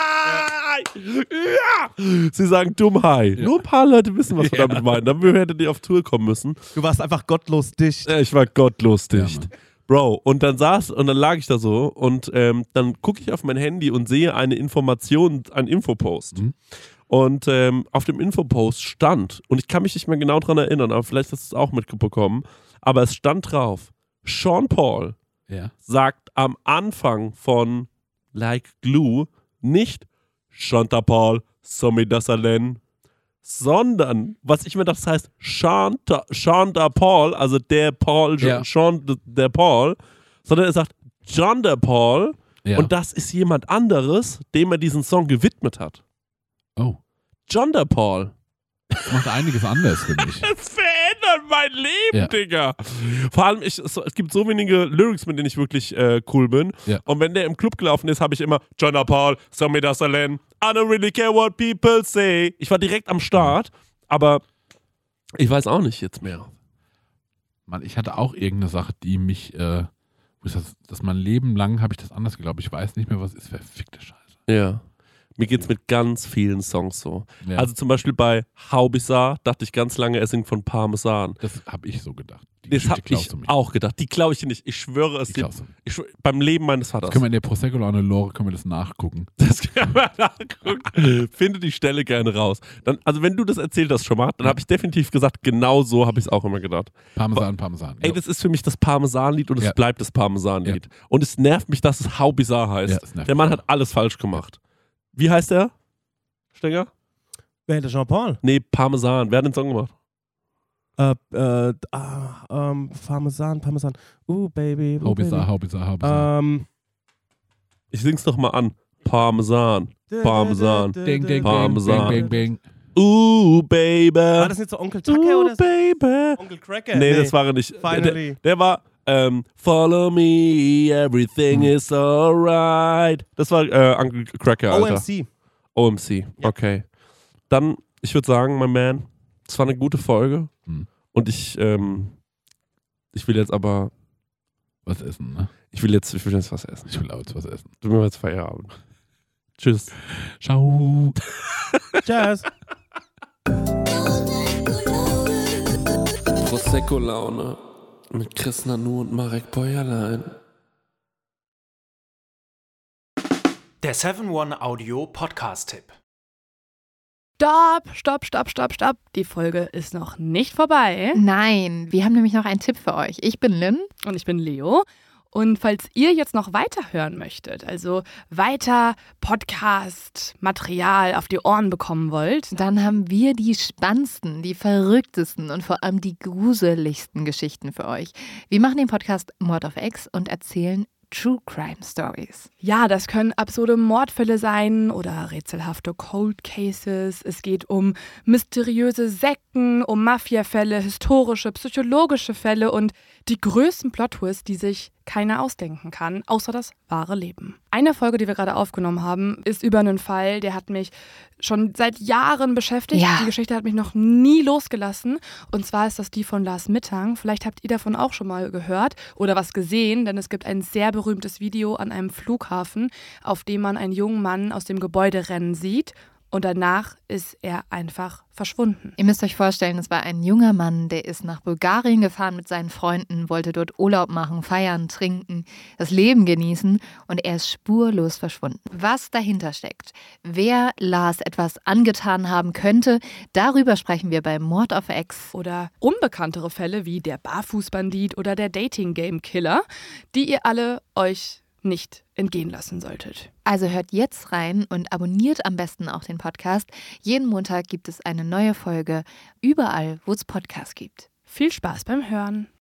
Ja! Sie sagen Dummhigh. Ja. Nur ein paar Leute wissen, was wir damit meinen. Dann hättet ihr auf Tour kommen müssen. Du warst einfach gottlos dicht. Ich war gottlos dicht. Ja, Bro, und dann lag ich da so und dann gucke ich auf mein Handy und sehe eine Information, einen Infopost. Mhm. Und auf dem Infopost stand, und ich kann mich nicht mehr genau dran erinnern, aber vielleicht hast du es auch mitbekommen, aber es stand drauf, Sean Paul sagt am Anfang von Like Glue nicht Chanta Paul, Somi Dasalen, sondern, was ich mir dachte, das heißt Chanta Paul, also der Paul, Sean der Paul, sondern er sagt John der Paul und das ist jemand anderes, dem er diesen Song gewidmet hat. Oh. John der Paul. Das macht einiges anders für mich. Es verändert mein Leben, Digga. Vor allem, es gibt so wenige Lyrics, mit denen ich wirklich cool bin. Ja. Und wenn der im Club gelaufen ist, habe ich immer John der Paul, Somi Dasalen, I don't really care what people say. Ich war direkt am Start, aber ich weiß auch nicht jetzt mehr. Mann, ich hatte auch irgendeine Sache, die mich, das mein Leben lang habe ich das anders geglaubt. Ich weiß nicht mehr, was ist verfickte Scheiße. Ja. Mir geht's mit ganz vielen Songs so. Ja. Also zum Beispiel bei Haubisar dachte ich ganz lange, er singt von Parmesan. Das habe ich so gedacht. Das habe ich auch gedacht. Die klaue ich dir nicht. Ich schwöre es dir. Beim Leben meines Vaters. Das können wir in der Prosecco-Laune Lore das nachgucken. Das können wir nachgucken. Finde die Stelle gerne raus. Also wenn du das erzählt hast schon mal, dann habe ich definitiv gesagt, genau so habe ich es auch immer gedacht. Parmesan. Ey, das ist für mich das Parmesanlied und es bleibt das Parmesanlied. Ja. Und es nervt mich, dass es Haubisar heißt. Der Mann hat alles falsch gemacht. Wie heißt der? Stenger? Wer hätte Jean Paul? Nee, Parmesan. Wer hat den Song gemacht? Parmesan. Baby. Haubisar. Ich sing's noch mal an. Parmesan. Ding, Parmesan. Bing. Baby. War das nicht so Onkel Tucker oder so? Baby. Onkel Cracker? Nee, das war er nicht. Finally. Der war Follow me, everything is alright. Das war Uncle Cracker, Alter. OMC, okay. Dann, ich würde sagen, my man, das war eine gute Folge. Und ich will jetzt aber was essen, ne? Ich will jetzt was essen. Ich will auch jetzt was essen. Du mir jetzt Feierabend. Tschüss. Ciao. Tschüss. Prosecco-Laune mit Chris Nanu und Marek Bäuerlein. Der 7-One-Audio-Podcast-Tipp. Stopp. Die Folge ist noch nicht vorbei. Nein, wir haben nämlich noch einen Tipp für euch. Ich bin Lynn. Und ich bin Leo. Und falls ihr jetzt noch weiter hören möchtet, also weiter Podcast-Material auf die Ohren bekommen wollt, dann haben wir die spannendsten, die verrücktesten und vor allem die gruseligsten Geschichten für euch. Wir machen den Podcast Mord auf Ex und erzählen True Crime Stories. Ja, das können absurde Mordfälle sein oder rätselhafte Cold Cases. Es geht um mysteriöse Sekten, um Mafiafälle, historische, psychologische Fälle und die größten Plot-Twists, die sich keiner ausdenken kann, außer das wahre Leben. Eine Folge, die wir gerade aufgenommen haben, ist über einen Fall, der hat mich schon seit Jahren beschäftigt. Ja. Die Geschichte hat mich noch nie losgelassen. Und zwar ist das die von Lars Mittang. Vielleicht habt ihr davon auch schon mal gehört oder was gesehen, denn es gibt ein sehr berühmtes Video an einem Flughafen, auf dem man einen jungen Mann aus dem Gebäude rennen sieht. Und danach ist er einfach verschwunden. Ihr müsst euch vorstellen, es war ein junger Mann, der ist nach Bulgarien gefahren mit seinen Freunden, wollte dort Urlaub machen, feiern, trinken, das Leben genießen und er ist spurlos verschwunden. Was dahinter steckt, wer Lars etwas angetan haben könnte, darüber sprechen wir bei Mord auf Ex. Oder unbekanntere Fälle wie der Barfußbandit oder der Dating-Game-Killer, die ihr alle euch nicht entgehen lassen solltet. Also hört jetzt rein und abonniert am besten auch den Podcast. Jeden Montag gibt es eine neue Folge, überall, wo es Podcasts gibt. Viel Spaß beim Hören.